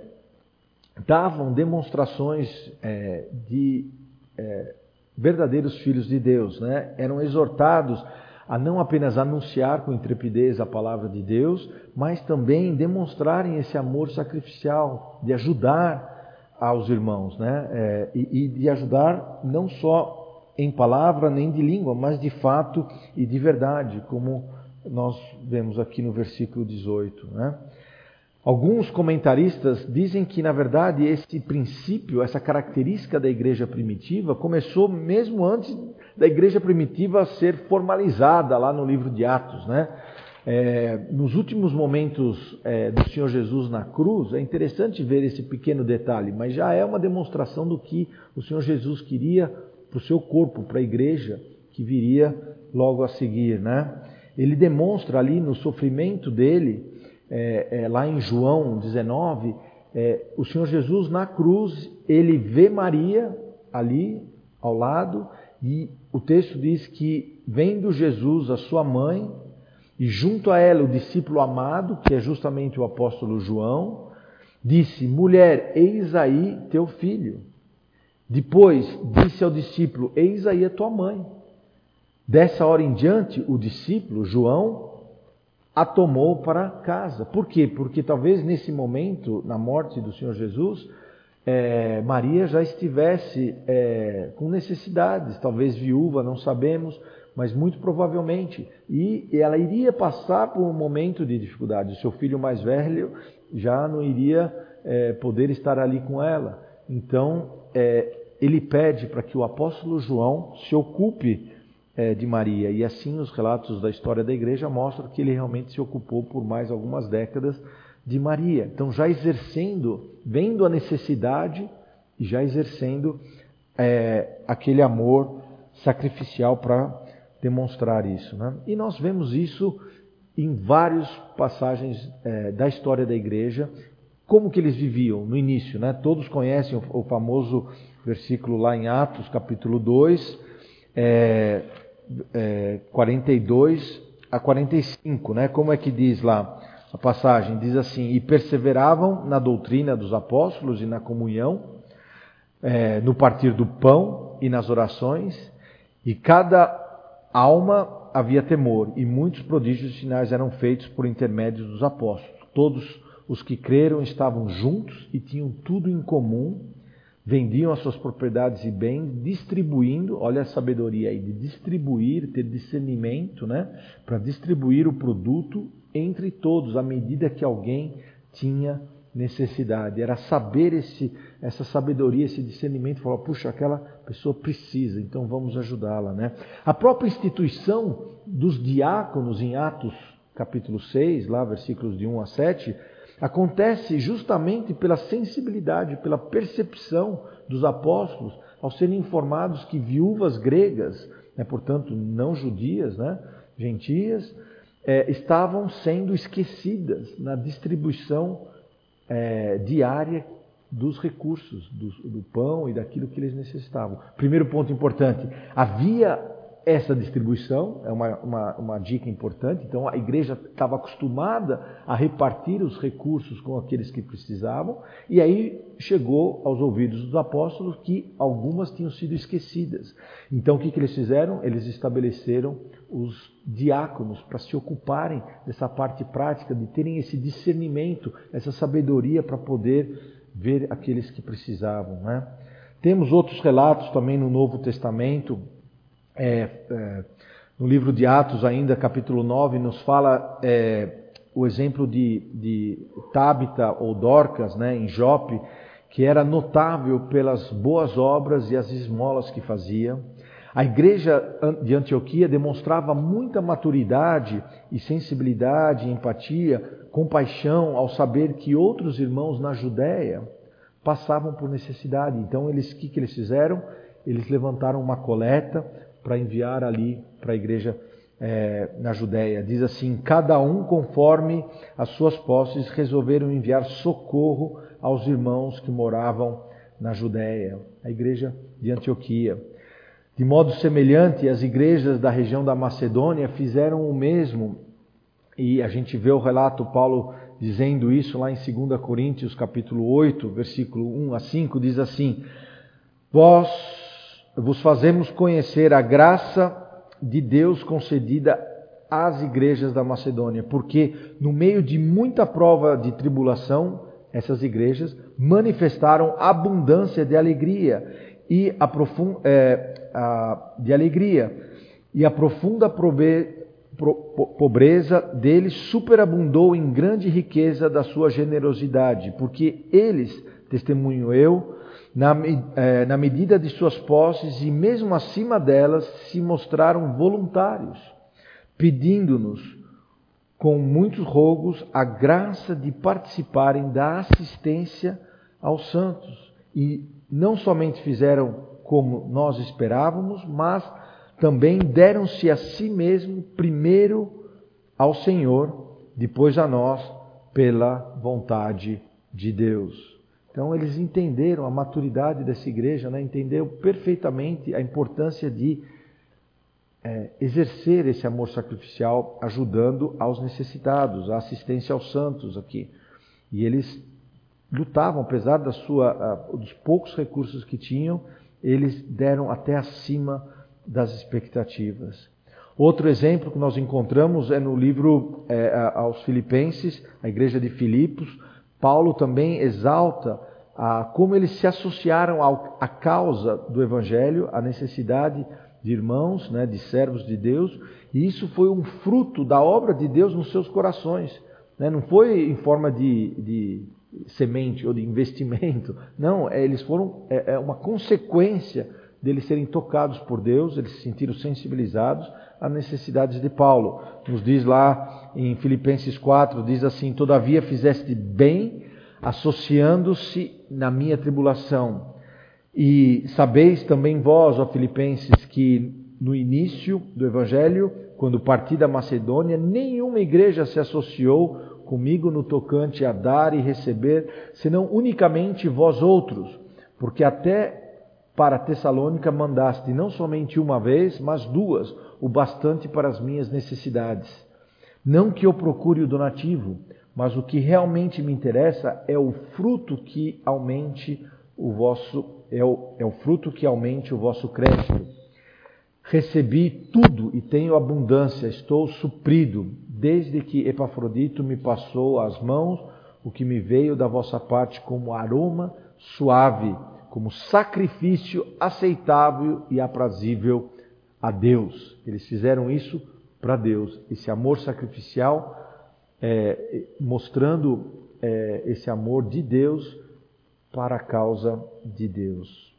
davam demonstrações é, de é, verdadeiros filhos de Deus, né? Eram exortados a não apenas anunciar com intrepidez a palavra de Deus, mas também demonstrarem esse amor sacrificial, de ajudar aos irmãos, né? É, e, e de ajudar não só em palavra nem de língua, mas de fato e de verdade, como nós vemos aqui no versículo dezoito, né? Alguns comentaristas dizem que, na verdade, esse princípio, essa característica da igreja primitiva, começou mesmo antes da igreja primitiva ser formalizada lá no livro de Atos, né? É, nos últimos momentos é, do Senhor Jesus na cruz, é interessante ver esse pequeno detalhe, mas já é uma demonstração do que o Senhor Jesus queria para o seu corpo, para a igreja que viria logo a seguir, né? Ele demonstra ali no sofrimento dele, É, é, lá em João dezenove, é, o Senhor Jesus na cruz, ele vê Maria ali ao lado, e o texto diz que vendo Jesus a sua mãe, e junto a ela o discípulo amado, que é justamente o apóstolo João, disse: mulher, eis aí teu filho. Depois disse ao discípulo: eis aí a tua mãe. Dessa hora em diante, o discípulo João a tomou para casa. Por quê? Porque talvez nesse momento, na morte do Senhor Jesus, é, Maria já estivesse é, com necessidades, talvez viúva, não sabemos, mas muito provavelmente. E ela iria passar por um momento de dificuldade. O seu filho mais velho já não iria é, poder estar ali com ela. Então, é, ele pede para que o apóstolo João se ocupe de Maria, e assim os relatos da história da igreja mostram que ele realmente se ocupou por mais algumas décadas de Maria. Então, já exercendo, vendo a necessidade e já exercendo é, aquele amor sacrificial para demonstrar isso, né? E nós vemos isso em várias passagens é, da história da igreja, como que eles viviam no início, né? Todos conhecem o, o famoso versículo lá em Atos, capítulo dois, é, É, quarenta e dois a quarenta e cinco, né? Como é que diz lá a passagem? Diz assim: e perseveravam na doutrina dos apóstolos e na comunhão, é, no partir do pão e nas orações, e cada alma havia temor, e muitos prodígios e sinais eram feitos por intermédio dos apóstolos. Todos os que creram estavam juntos e tinham tudo em comum, vendiam as suas propriedades e bens, distribuindo, olha a sabedoria aí, de distribuir, ter discernimento, né, para distribuir o produto entre todos, à medida que alguém tinha necessidade. Era saber esse, essa sabedoria, esse discernimento, falar: puxa, aquela pessoa precisa, então vamos ajudá-la, né? A própria instituição dos diáconos em Atos, capítulo seis, lá versículos de um a sete, acontece justamente pela sensibilidade, pela percepção dos apóstolos ao serem informados que viúvas gregas, né, portanto não judias, né, gentias, é, estavam sendo esquecidas na distribuição é, diária dos recursos, do, do pão e daquilo que eles necessitavam. Primeiro ponto importante: havia essa distribuição, é uma, uma, uma dica importante. Então a igreja estava acostumada a repartir os recursos com aqueles que precisavam, e aí chegou aos ouvidos dos apóstolos que algumas tinham sido esquecidas. Então o que, que eles fizeram? Eles estabeleceram os diáconos para se ocuparem dessa parte prática, de terem esse discernimento, essa sabedoria para poder ver aqueles que precisavam, né? Temos outros relatos também no Novo Testamento. É, é, no livro de Atos, ainda, capítulo nove, nos fala é, o exemplo de, de Tábita ou Dorcas, né, em Jope, que era notável pelas boas obras e as esmolas que fazia. A igreja de Antioquia demonstrava muita maturidade e sensibilidade, empatia, compaixão ao saber que outros irmãos na Judéia passavam por necessidade. Então, eles, o que, que eles fizeram? Eles levantaram uma coleta para enviar ali para a igreja é, na Judéia. Diz assim: cada um conforme as suas posses resolveram enviar socorro aos irmãos que moravam na Judéia, a igreja de Antioquia. De modo semelhante, as igrejas da região da Macedônia fizeram o mesmo, e a gente vê o relato, Paulo dizendo isso lá em dois Coríntios capítulo oito, versículo um a cinco, diz assim: vós vos fazemos conhecer a graça de Deus concedida às igrejas da Macedônia, porque no meio de muita prova de tribulação, essas igrejas manifestaram abundância de alegria e a profund, é, a, de alegria e a profunda probe, pro, pobreza deles superabundou em grande riqueza da sua generosidade, porque eles, testemunho eu, Na, eh, na medida de suas posses e mesmo acima delas, se mostraram voluntários, pedindo-nos com muitos rogos a graça de participarem da assistência aos santos. E não somente fizeram como nós esperávamos, mas também deram-se a si mesmo primeiro ao Senhor, depois a nós, pela vontade de Deus. Então eles entenderam a maturidade dessa igreja, né? Entenderam perfeitamente a importância de é, exercer esse amor sacrificial, ajudando aos necessitados, a assistência aos santos aqui. E eles lutavam, apesar da sua, uh, dos poucos recursos que tinham, eles deram até acima das expectativas. Outro exemplo que nós encontramos é no livro é, aos Filipenses, a igreja de Filipos. Paulo também exalta ah, como eles se associaram ao, à causa do Evangelho, à necessidade de irmãos, né, de servos de Deus, e isso foi um fruto da obra de Deus nos seus corações. Né? Não foi em forma de, de semente ou de investimento, não, é, eles foram é, é uma consequência deles serem tocados por Deus, eles se sentiram sensibilizados às necessidades de Paulo. Nos diz lá em Filipenses quatro, diz assim: todavia fizeste bem, associando-se na minha tribulação. E sabeis também vós, ó Filipenses, que no início do Evangelho, quando parti da Macedônia, nenhuma igreja se associou comigo no tocante a dar e receber, senão unicamente vós outros, porque até para Tessalônica mandaste não somente uma vez, mas duas, o bastante para as minhas necessidades. Não que eu procure o donativo, mas o que realmente me interessa é o fruto que aumente o vosso, é o, é o fruto que aumente o vosso crédito. Recebi tudo e tenho abundância, estou suprido, desde que Epafrodito me passou às mãos o que me veio da vossa parte como aroma suave, como sacrifício aceitável e aprazível a Deus. Eles fizeram isso para Deus, esse amor sacrificial, é, mostrando é, esse amor de Deus para a causa de Deus.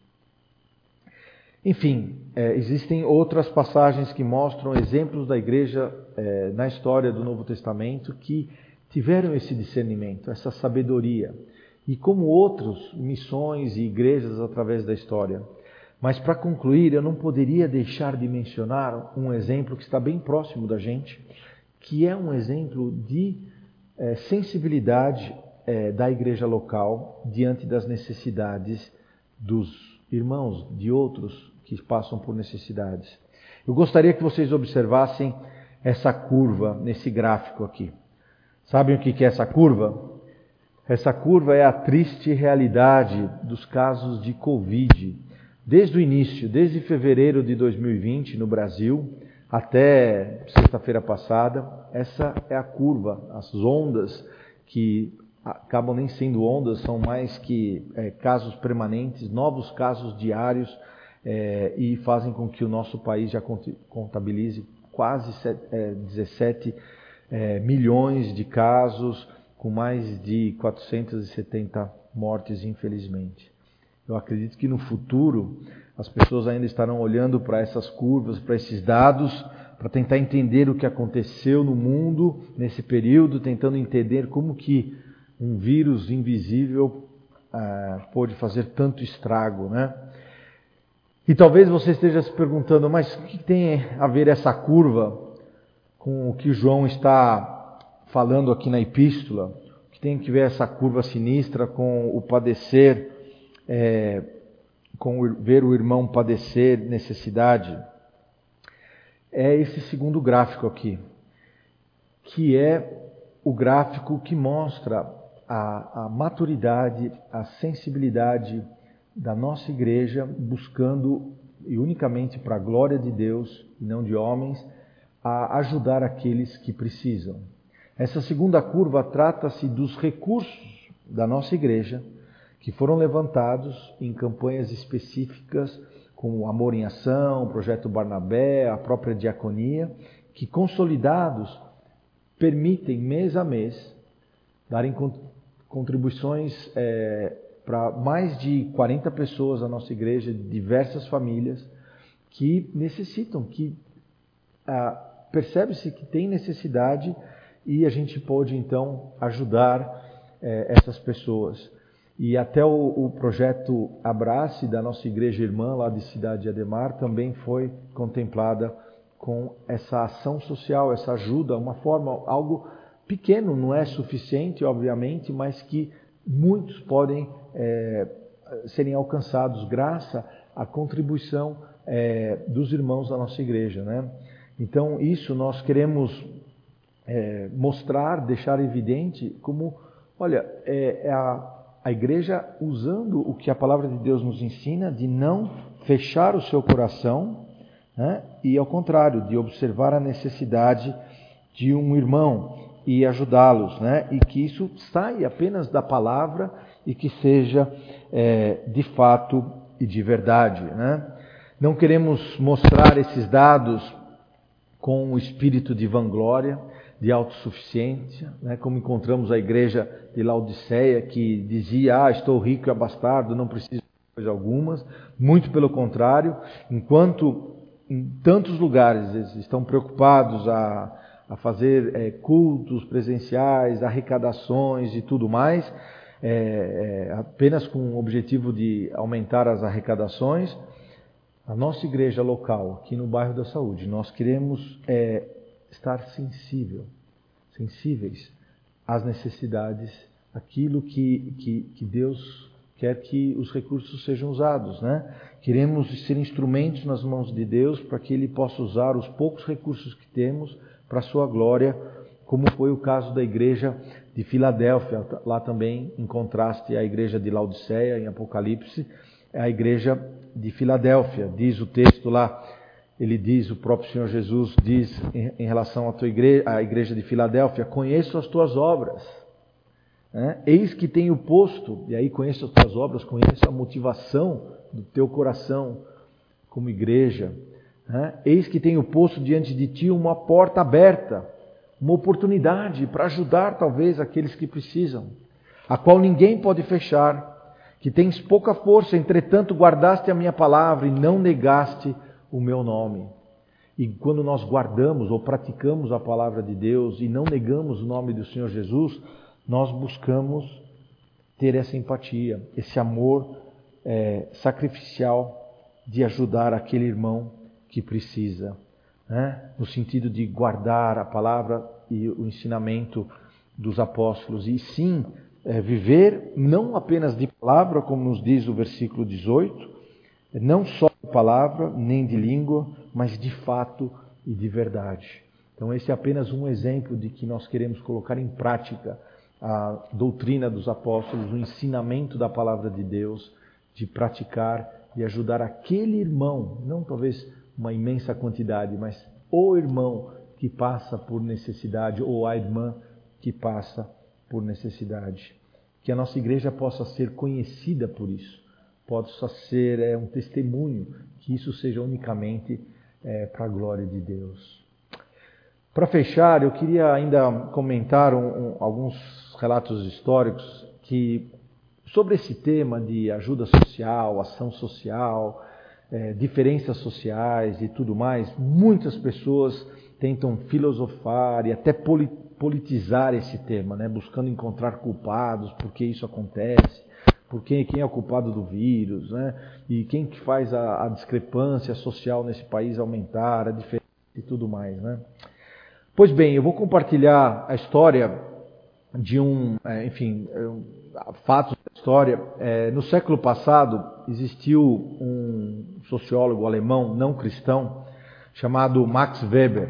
Enfim, é, existem outras passagens que mostram exemplos da igreja é, na história do Novo Testamento que tiveram esse discernimento, essa sabedoria. E como outros, missões e igrejas através da história. Mas para concluir, eu não poderia deixar de mencionar um exemplo que está bem próximo da gente, que é um exemplo de é, sensibilidade é, da igreja local diante das necessidades dos irmãos, de outros que passam por necessidades. Eu gostaria que vocês observassem essa curva nesse gráfico aqui. Sabem o que é essa curva? Essa curva é a triste realidade dos casos de Covid. Desde o início, desde fevereiro de dois mil e vinte no Brasil, até sexta-feira passada, essa é a curva, as ondas que acabam nem sendo ondas, são mais que é, casos permanentes, novos casos diários, é, e fazem com que o nosso país já contabilize quase dezessete é, milhões de casos, com mais de quatrocentas e setenta mortes, infelizmente. Eu acredito que no futuro as pessoas ainda estarão olhando para essas curvas, para esses dados, para tentar entender o que aconteceu no mundo nesse período, tentando entender como que um vírus invisível ah, pôde fazer tanto estrago, né? E talvez você esteja se perguntando, mas o que tem a ver essa curva com o que João está falando aqui na epístola? O que tem a ver essa curva sinistra com o padecer, é, com o, ver o irmão padecer necessidade? É esse segundo gráfico aqui, que é o gráfico que mostra a, a maturidade, a sensibilidade da nossa igreja, buscando, e unicamente para a glória de Deus, e não de homens, a ajudar aqueles que precisam. Essa segunda curva trata-se dos recursos da nossa igreja, que foram levantados em campanhas específicas, como Amor em Ação, o Projeto Barnabé, a própria diaconia, que consolidados permitem mês a mês darem contribuições é, para mais de quarenta pessoas da nossa igreja, de diversas famílias, que necessitam, que ah, percebe-se que tem necessidade e a gente pode então ajudar é, essas pessoas. E até o, o projeto Abrace da nossa igreja irmã lá de Cidade de Ademar também foi contemplada com essa ação social, essa ajuda, uma forma, algo pequeno, não é suficiente, obviamente, mas que muitos podem é, serem alcançados graças à contribuição é, dos irmãos da nossa igreja, né? Então, isso nós queremos é, mostrar, deixar evidente como, olha, é, é a, a igreja usando o que a palavra de Deus nos ensina, de não fechar o seu coração, né? E ao contrário, de observar a necessidade de um irmão e ajudá-los, né? E que isso saia apenas da palavra e que seja é, de fato e de verdade, né? Não queremos mostrar esses dados com o espírito de vanglória, de autossuficiência, né? Como encontramos a igreja de Laodiceia, que dizia, ah, estou rico e abastado, não preciso de coisa algumas. Muito pelo contrário, enquanto em tantos lugares eles estão preocupados a, a fazer é, cultos presenciais, arrecadações e tudo mais, é, é, apenas com o objetivo de aumentar as arrecadações, a nossa igreja local, aqui no bairro da Saúde, nós queremos é, estar sensível, sensíveis às necessidades, aquilo que, que, que Deus quer que os recursos sejam usados, né? Queremos ser instrumentos nas mãos de Deus para que Ele possa usar os poucos recursos que temos para a sua glória, como foi o caso da igreja de Filadélfia, lá também em contraste à igreja de Laodiceia, em Apocalipse, é a igreja de Filadélfia. Diz o texto lá, ele diz, o próprio Senhor Jesus diz em, em relação à tua igreja, à igreja de Filadélfia, conheço as tuas obras, né? Eis que tenho posto, e aí conheço as tuas obras, conheço a motivação do teu coração como igreja, né? Eis que tenho posto diante de ti uma porta aberta, uma oportunidade para ajudar talvez aqueles que precisam, a qual ninguém pode fechar, que tens pouca força, entretanto guardaste a minha palavra e não negaste o meu nome. E quando nós guardamos ou praticamos a palavra de Deus e não negamos o nome do Senhor Jesus, nós buscamos ter essa empatia, esse amor é, sacrificial de ajudar aquele irmão que precisa, né? No sentido de guardar a palavra e o ensinamento dos apóstolos. E sim, é, viver não apenas de palavra, como nos diz o versículo dezoito, não só de palavra, nem de língua, mas de fato e de verdade. Então esse é apenas um exemplo de que nós queremos colocar em prática a doutrina dos apóstolos, o ensinamento da palavra de Deus, de praticar e ajudar aquele irmão, não talvez uma imensa quantidade, mas o irmão que passa por necessidade ou a irmã que passa por necessidade. Que a nossa igreja possa ser conhecida por isso, possa ser é, um testemunho, que isso seja unicamente é, para a glória de Deus. Para fechar, eu queria ainda comentar um, um, alguns relatos históricos que, sobre esse tema de ajuda social, ação social, é, diferenças sociais e tudo mais, muitas pessoas tentam filosofar e até politizar esse tema, né? Buscando encontrar culpados, por que isso acontece, por quem, quem é o culpado do vírus, né? E quem que faz a, a discrepância social nesse país aumentar, a diferença e tudo mais, né? Pois bem, eu vou compartilhar a história de um, enfim, fatos da história. É, no século passado existiu um sociólogo alemão não cristão chamado Max Weber,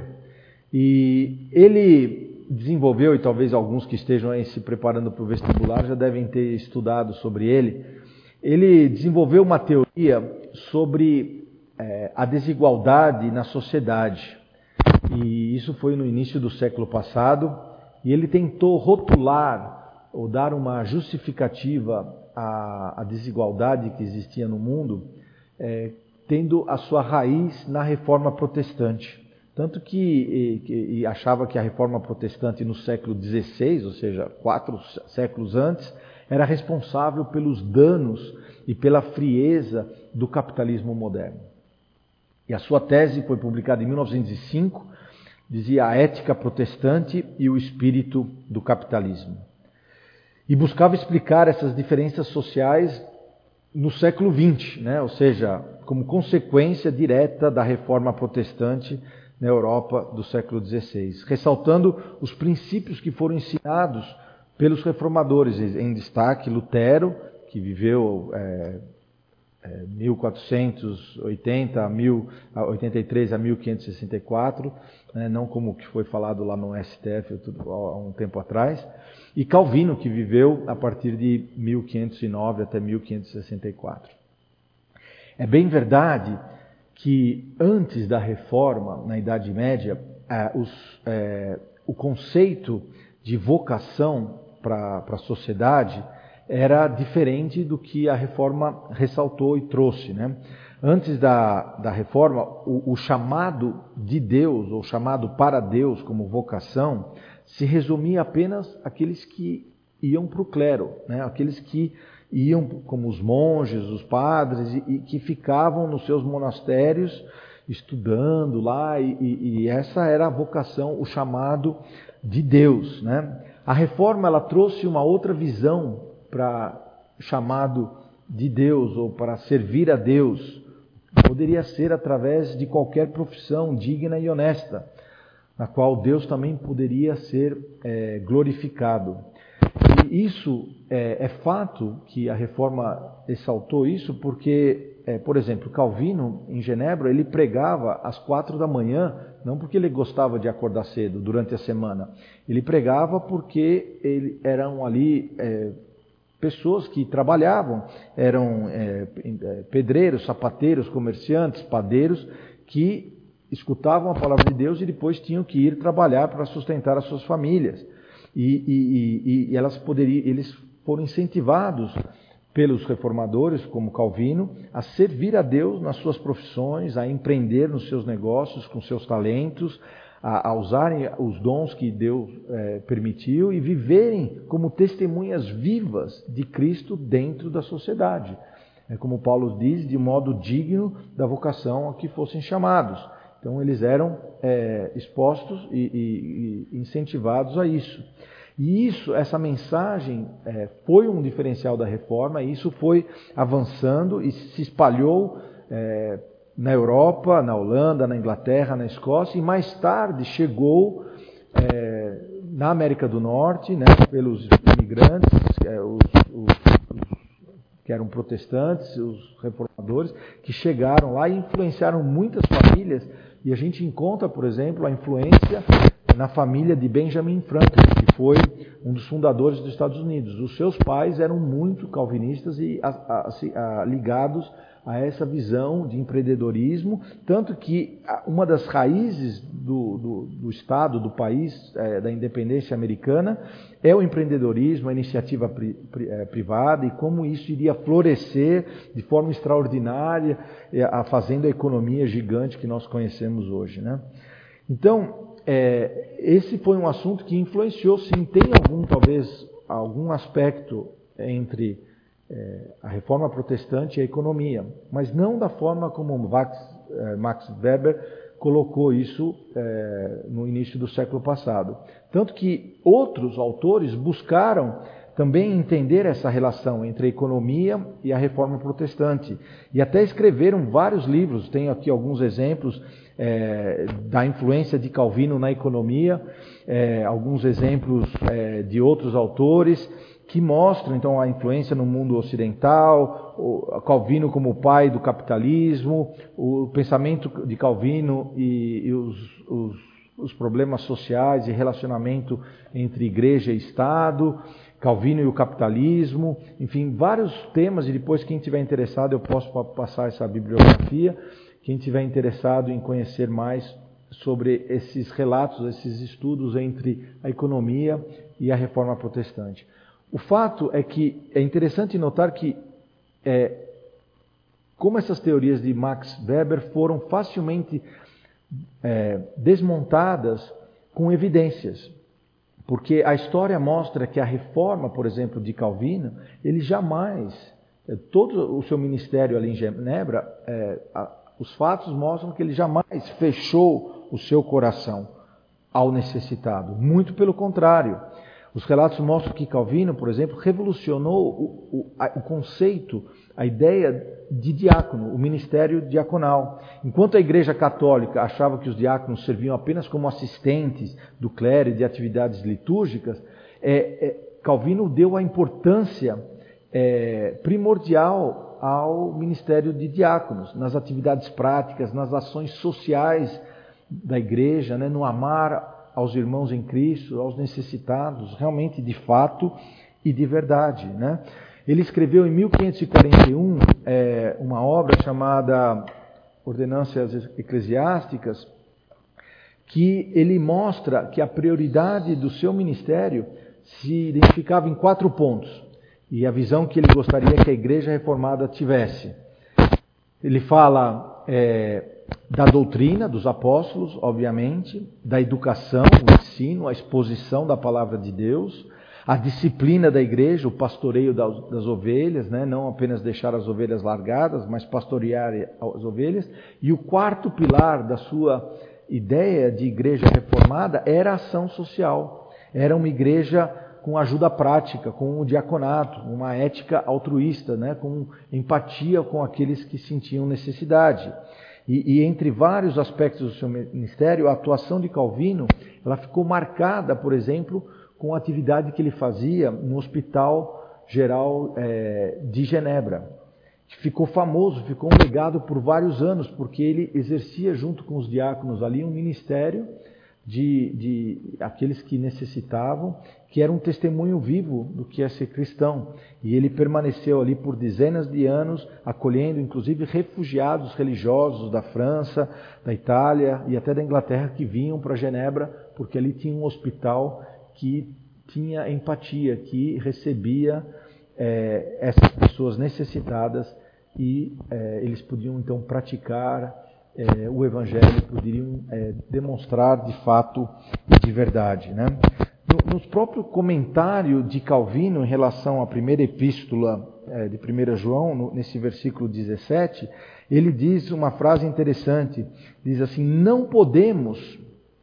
e ele desenvolveu, e talvez alguns que estejam aí se preparando para o vestibular já devem ter estudado sobre ele, ele desenvolveu uma teoria sobre é, a desigualdade na sociedade. E isso foi no início do século passado, e ele tentou rotular ou dar uma justificativa à, à desigualdade que existia no mundo, é, tendo a sua raiz na Reforma Protestante. Tanto que e, que e achava que a Reforma Protestante no século dezesseis, ou seja, quatro séculos antes, era responsável pelos danos e pela frieza do capitalismo moderno. E a sua tese foi publicada em mil novecentos e cinco, dizia a ética protestante e o espírito do capitalismo. E buscava explicar essas diferenças sociais no século vinte, né? Ou seja, como consequência direta da reforma protestante na Europa do século dezesseis, ressaltando os princípios que foram ensinados pelos reformadores, em destaque Lutero, que viveu é, é, mil quatrocentos e oitenta a oitenta e três a mil quinhentos e sessenta e quatro, né, não como que foi falado lá no S T F há um tempo atrás, e Calvino, que viveu a partir de mil quinhentos e nove até mil quinhentos e sessenta e quatro. É bem verdade que antes da reforma, na Idade Média, eh, os, eh, o conceito de vocação para a sociedade era diferente do que a reforma ressaltou e trouxe, né? Antes da, da reforma, o, o chamado de Deus, ou chamado para Deus como vocação, se resumia apenas àqueles que iam para o clero, né? Aqueles que iam como os monges, os padres, e, e que ficavam nos seus monastérios estudando lá, e, e, e essa era a vocação, o chamado de Deus, né? A reforma ela trouxe uma outra visão para chamado de Deus, ou para servir a Deus. Poderia ser através de qualquer profissão digna e honesta, na qual Deus também poderia ser é, glorificado. E isso é, é fato que a reforma ressaltou isso, porque, é, por exemplo, Calvino, em Genebra, ele pregava às quatro da manhã, não porque ele gostava de acordar cedo durante a semana, ele pregava porque ele, eram ali é, pessoas que trabalhavam, eram é, pedreiros, sapateiros, comerciantes, padeiros, que escutavam a palavra de Deus e depois tinham que ir trabalhar para sustentar as suas famílias. E, e, e, e elas poderiam, eles foram incentivados pelos reformadores, como Calvino, a servir a Deus nas suas profissões, a empreender nos seus negócios, com seus talentos, a, a usarem os dons que Deus é, permitiu e viverem como testemunhas vivas de Cristo dentro da sociedade. É como Paulo diz, de modo digno da vocação a que fossem chamados. Então eles eram é, expostos e, e, e incentivados a isso. E isso, essa mensagem é, foi um diferencial da reforma, e isso foi avançando e se espalhou é, na Europa, na Holanda, na Inglaterra, na Escócia, e mais tarde chegou é, na América do Norte, né, pelos imigrantes, é, os, os, os que eram protestantes, os reformadores, que chegaram lá e influenciaram muitas famílias. E a gente encontra, por exemplo, a influência na família de Benjamin Franklin, que foi um dos fundadores dos Estados Unidos. Os seus pais eram muito calvinistas e a, a, a, ligados a essa visão de empreendedorismo, tanto que uma das raízes do, do, do Estado, do país, é, da independência americana, é o empreendedorismo, a iniciativa pri, pri, é, privada, e como isso iria florescer de forma extraordinária, é, fazendo a economia gigante que nós conhecemos hoje, né? Então, é, esse foi um assunto que influenciou, sim, tem algum, talvez, algum aspecto entre é, a reforma protestante e a economia, mas não da forma como Max, é, Max Weber colocou isso é, no início do século passado. Tanto que outros autores buscaram também entender essa relação entre a economia e a reforma protestante, e até escreveram vários livros. Tenho aqui alguns exemplos é, da influência de Calvino na economia, é, alguns exemplos é, de outros autores que mostram então a influência no mundo ocidental, o Calvino como pai do capitalismo, o pensamento de Calvino e, e os, os, os problemas sociais e relacionamento entre igreja e Estado, Calvino e o capitalismo, enfim, vários temas. E depois, quem tiver interessado, eu posso passar essa bibliografia. Quem tiver interessado em conhecer mais sobre esses relatos, esses estudos entre a economia e a reforma protestante. O fato é que é interessante notar que, é, como essas teorias de Max Weber foram facilmente é, desmontadas com evidências. Porque a história mostra que a reforma, por exemplo, de Calvino, ele jamais, todo o seu ministério ali em Genebra, é, a, os fatos mostram que ele jamais fechou o seu coração ao necessitado. Muito pelo contrário. Os relatos mostram que Calvino, por exemplo, revolucionou o, o, a, o conceito, a ideia de diácono, o ministério diaconal. Enquanto a Igreja Católica achava que os diáconos serviam apenas como assistentes do clero e de atividades litúrgicas, é, é, Calvino deu a importância é, primordial ao ministério de diáconos, nas atividades práticas, nas ações sociais da Igreja, né, no amar aos irmãos em Cristo, aos necessitados, realmente de fato e de verdade, né? Ele escreveu em mil quinhentos e quarenta e um é, uma obra chamada Ordenâncias Eclesiásticas, que ele mostra que a prioridade do seu ministério se identificava em quatro pontos, e a visão que ele gostaria que a Igreja Reformada tivesse. Ele fala é, da doutrina dos apóstolos, obviamente, da educação, o ensino, a exposição da palavra de Deus, a disciplina da igreja, o pastoreio das, das ovelhas, né? Não apenas deixar as ovelhas largadas, mas pastorear as ovelhas. E o quarto pilar da sua ideia de igreja reformada era a ação social. Era uma igreja com ajuda prática, com o diaconato, uma ética altruísta, né? Com empatia com aqueles que sentiam necessidade. E, e entre vários aspectos do seu ministério, a atuação de Calvino, ela ficou marcada, por exemplo, com a atividade que ele fazia no Hospital Geral é, de Genebra. Ficou famoso, ficou um legado por vários anos, porque ele exercia junto com os diáconos ali um ministério de, de aqueles que necessitavam, que era um testemunho vivo do que é ser cristão. E ele permaneceu ali por dezenas de anos, acolhendo inclusive refugiados religiosos da França, da Itália e até da Inglaterra, que vinham para Genebra, porque ali tinha um hospital que tinha empatia, que recebia é, essas pessoas necessitadas, e é, eles podiam então praticar é, o Evangelho, poderiam é, demonstrar de fato e de verdade, né? No, no próprio comentário de Calvino em relação à primeira epístola é, de primeiro João, no, nesse versículo dezessete, ele diz uma frase interessante, diz assim: não podemos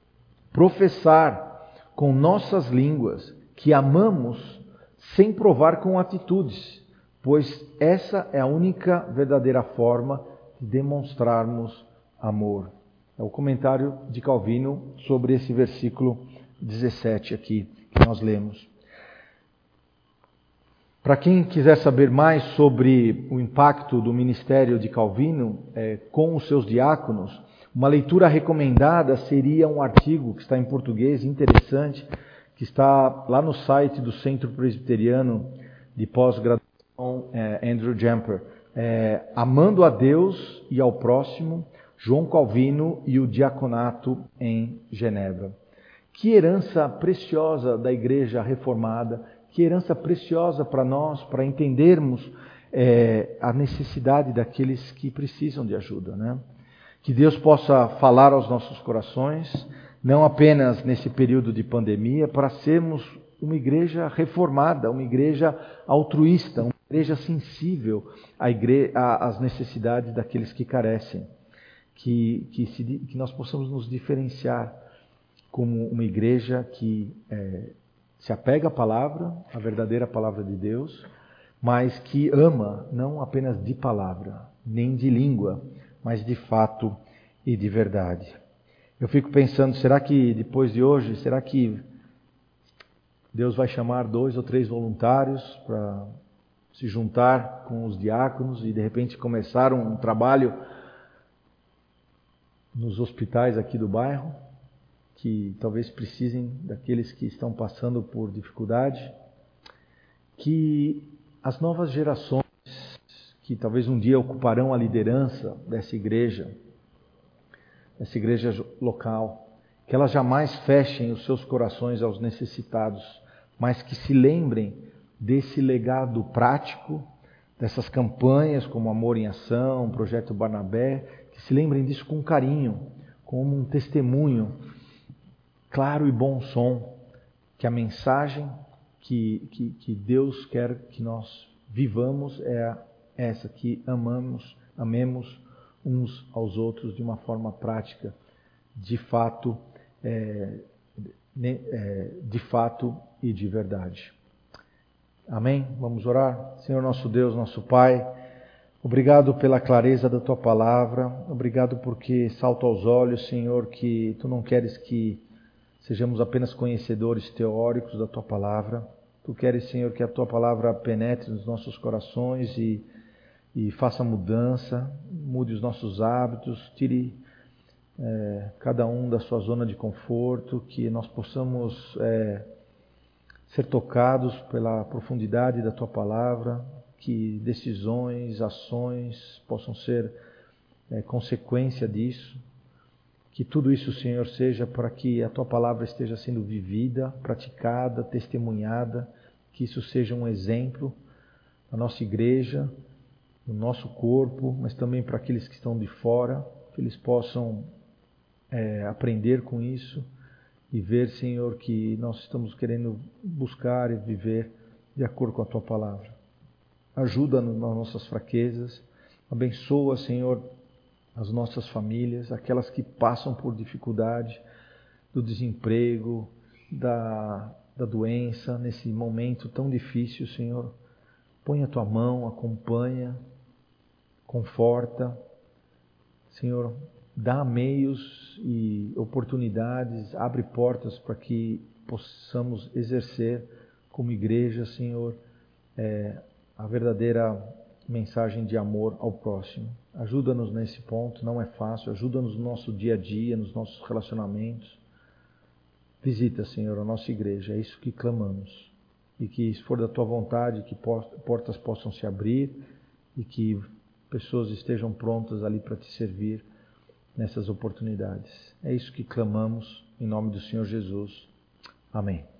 professar com nossas línguas que amamos sem provar com atitudes, pois essa é a única verdadeira forma de demonstrarmos amor. É o comentário de Calvino sobre esse versículo dezessete aqui, que nós lemos. Para quem quiser saber mais sobre o impacto do ministério de Calvino é, com os seus diáconos, uma leitura recomendada seria um artigo que está em português, interessante, que está lá no site do Centro Presbiteriano de Pós-Graduação é, Andrew Jumper, é, Amando a Deus e ao Próximo, João Calvino e o Diaconato em Genebra. Que herança preciosa da Igreja Reformada, que herança preciosa para nós, para entendermos é, a necessidade daqueles que precisam de ajuda, né? Que Deus possa falar aos nossos corações, não apenas nesse período de pandemia, para sermos uma igreja reformada, uma igreja altruísta, uma igreja sensível à igre- às necessidades daqueles que carecem. Que, que, se, que nós possamos nos diferenciar como uma igreja que é, se apega à palavra, à verdadeira palavra de Deus, mas que ama não apenas de palavra, nem de língua, mas de fato e de verdade. Eu fico pensando, será que depois de hoje, será que Deus vai chamar dois ou três voluntários para se juntar com os diáconos e de repente começar um trabalho nos hospitais aqui do bairro, que talvez precisem daqueles que estão passando por dificuldade, que as novas gerações, que talvez um dia ocuparão a liderança dessa igreja, dessa igreja local, que elas jamais fechem os seus corações aos necessitados, mas que se lembrem desse legado prático, dessas campanhas como Amor em Ação, Projeto Barnabé, que se lembrem disso com carinho, como um testemunho claro e bom som, que a mensagem que, que, que Deus quer que nós vivamos é essa, que amamos, amemos uns aos outros de uma forma prática, de fato, é, é, de fato e de verdade. Amém? Vamos orar? Senhor nosso Deus, nosso Pai, obrigado pela clareza da Tua Palavra, obrigado porque salta aos olhos, Senhor, que Tu não queres que sejamos apenas conhecedores teóricos da Tua Palavra. Tu queres, Senhor, que a Tua Palavra penetre nos nossos corações e, e faça mudança, mude os nossos hábitos, tire é, cada um da sua zona de conforto, que nós possamos é, ser tocados pela profundidade da Tua Palavra, que decisões, ações possam ser é, consequência disso. Que tudo isso, Senhor, seja para que a Tua Palavra esteja sendo vivida, praticada, testemunhada, que isso seja um exemplo na nossa igreja, no nosso corpo, mas também para aqueles que estão de fora, que eles possam é, aprender com isso e ver, Senhor, que nós estamos querendo buscar e viver de acordo com a Tua Palavra. Ajuda-nos nas nossas fraquezas, abençoa, Senhor, as nossas famílias, aquelas que passam por dificuldade do desemprego, da, da doença, nesse momento tão difícil, Senhor. Põe a Tua mão, acompanha, conforta. Senhor, dá meios e oportunidades, abre portas para que possamos exercer como igreja, Senhor, é, a verdadeira mensagem de amor ao próximo. Ajuda-nos nesse ponto, não é fácil. Ajuda-nos no nosso dia a dia, nos nossos relacionamentos. Visita, Senhor, a nossa igreja. É isso que clamamos. E que, se for da Tua vontade, que portas possam se abrir e que pessoas estejam prontas ali para Te servir nessas oportunidades. É isso que clamamos em nome do Senhor Jesus. Amém.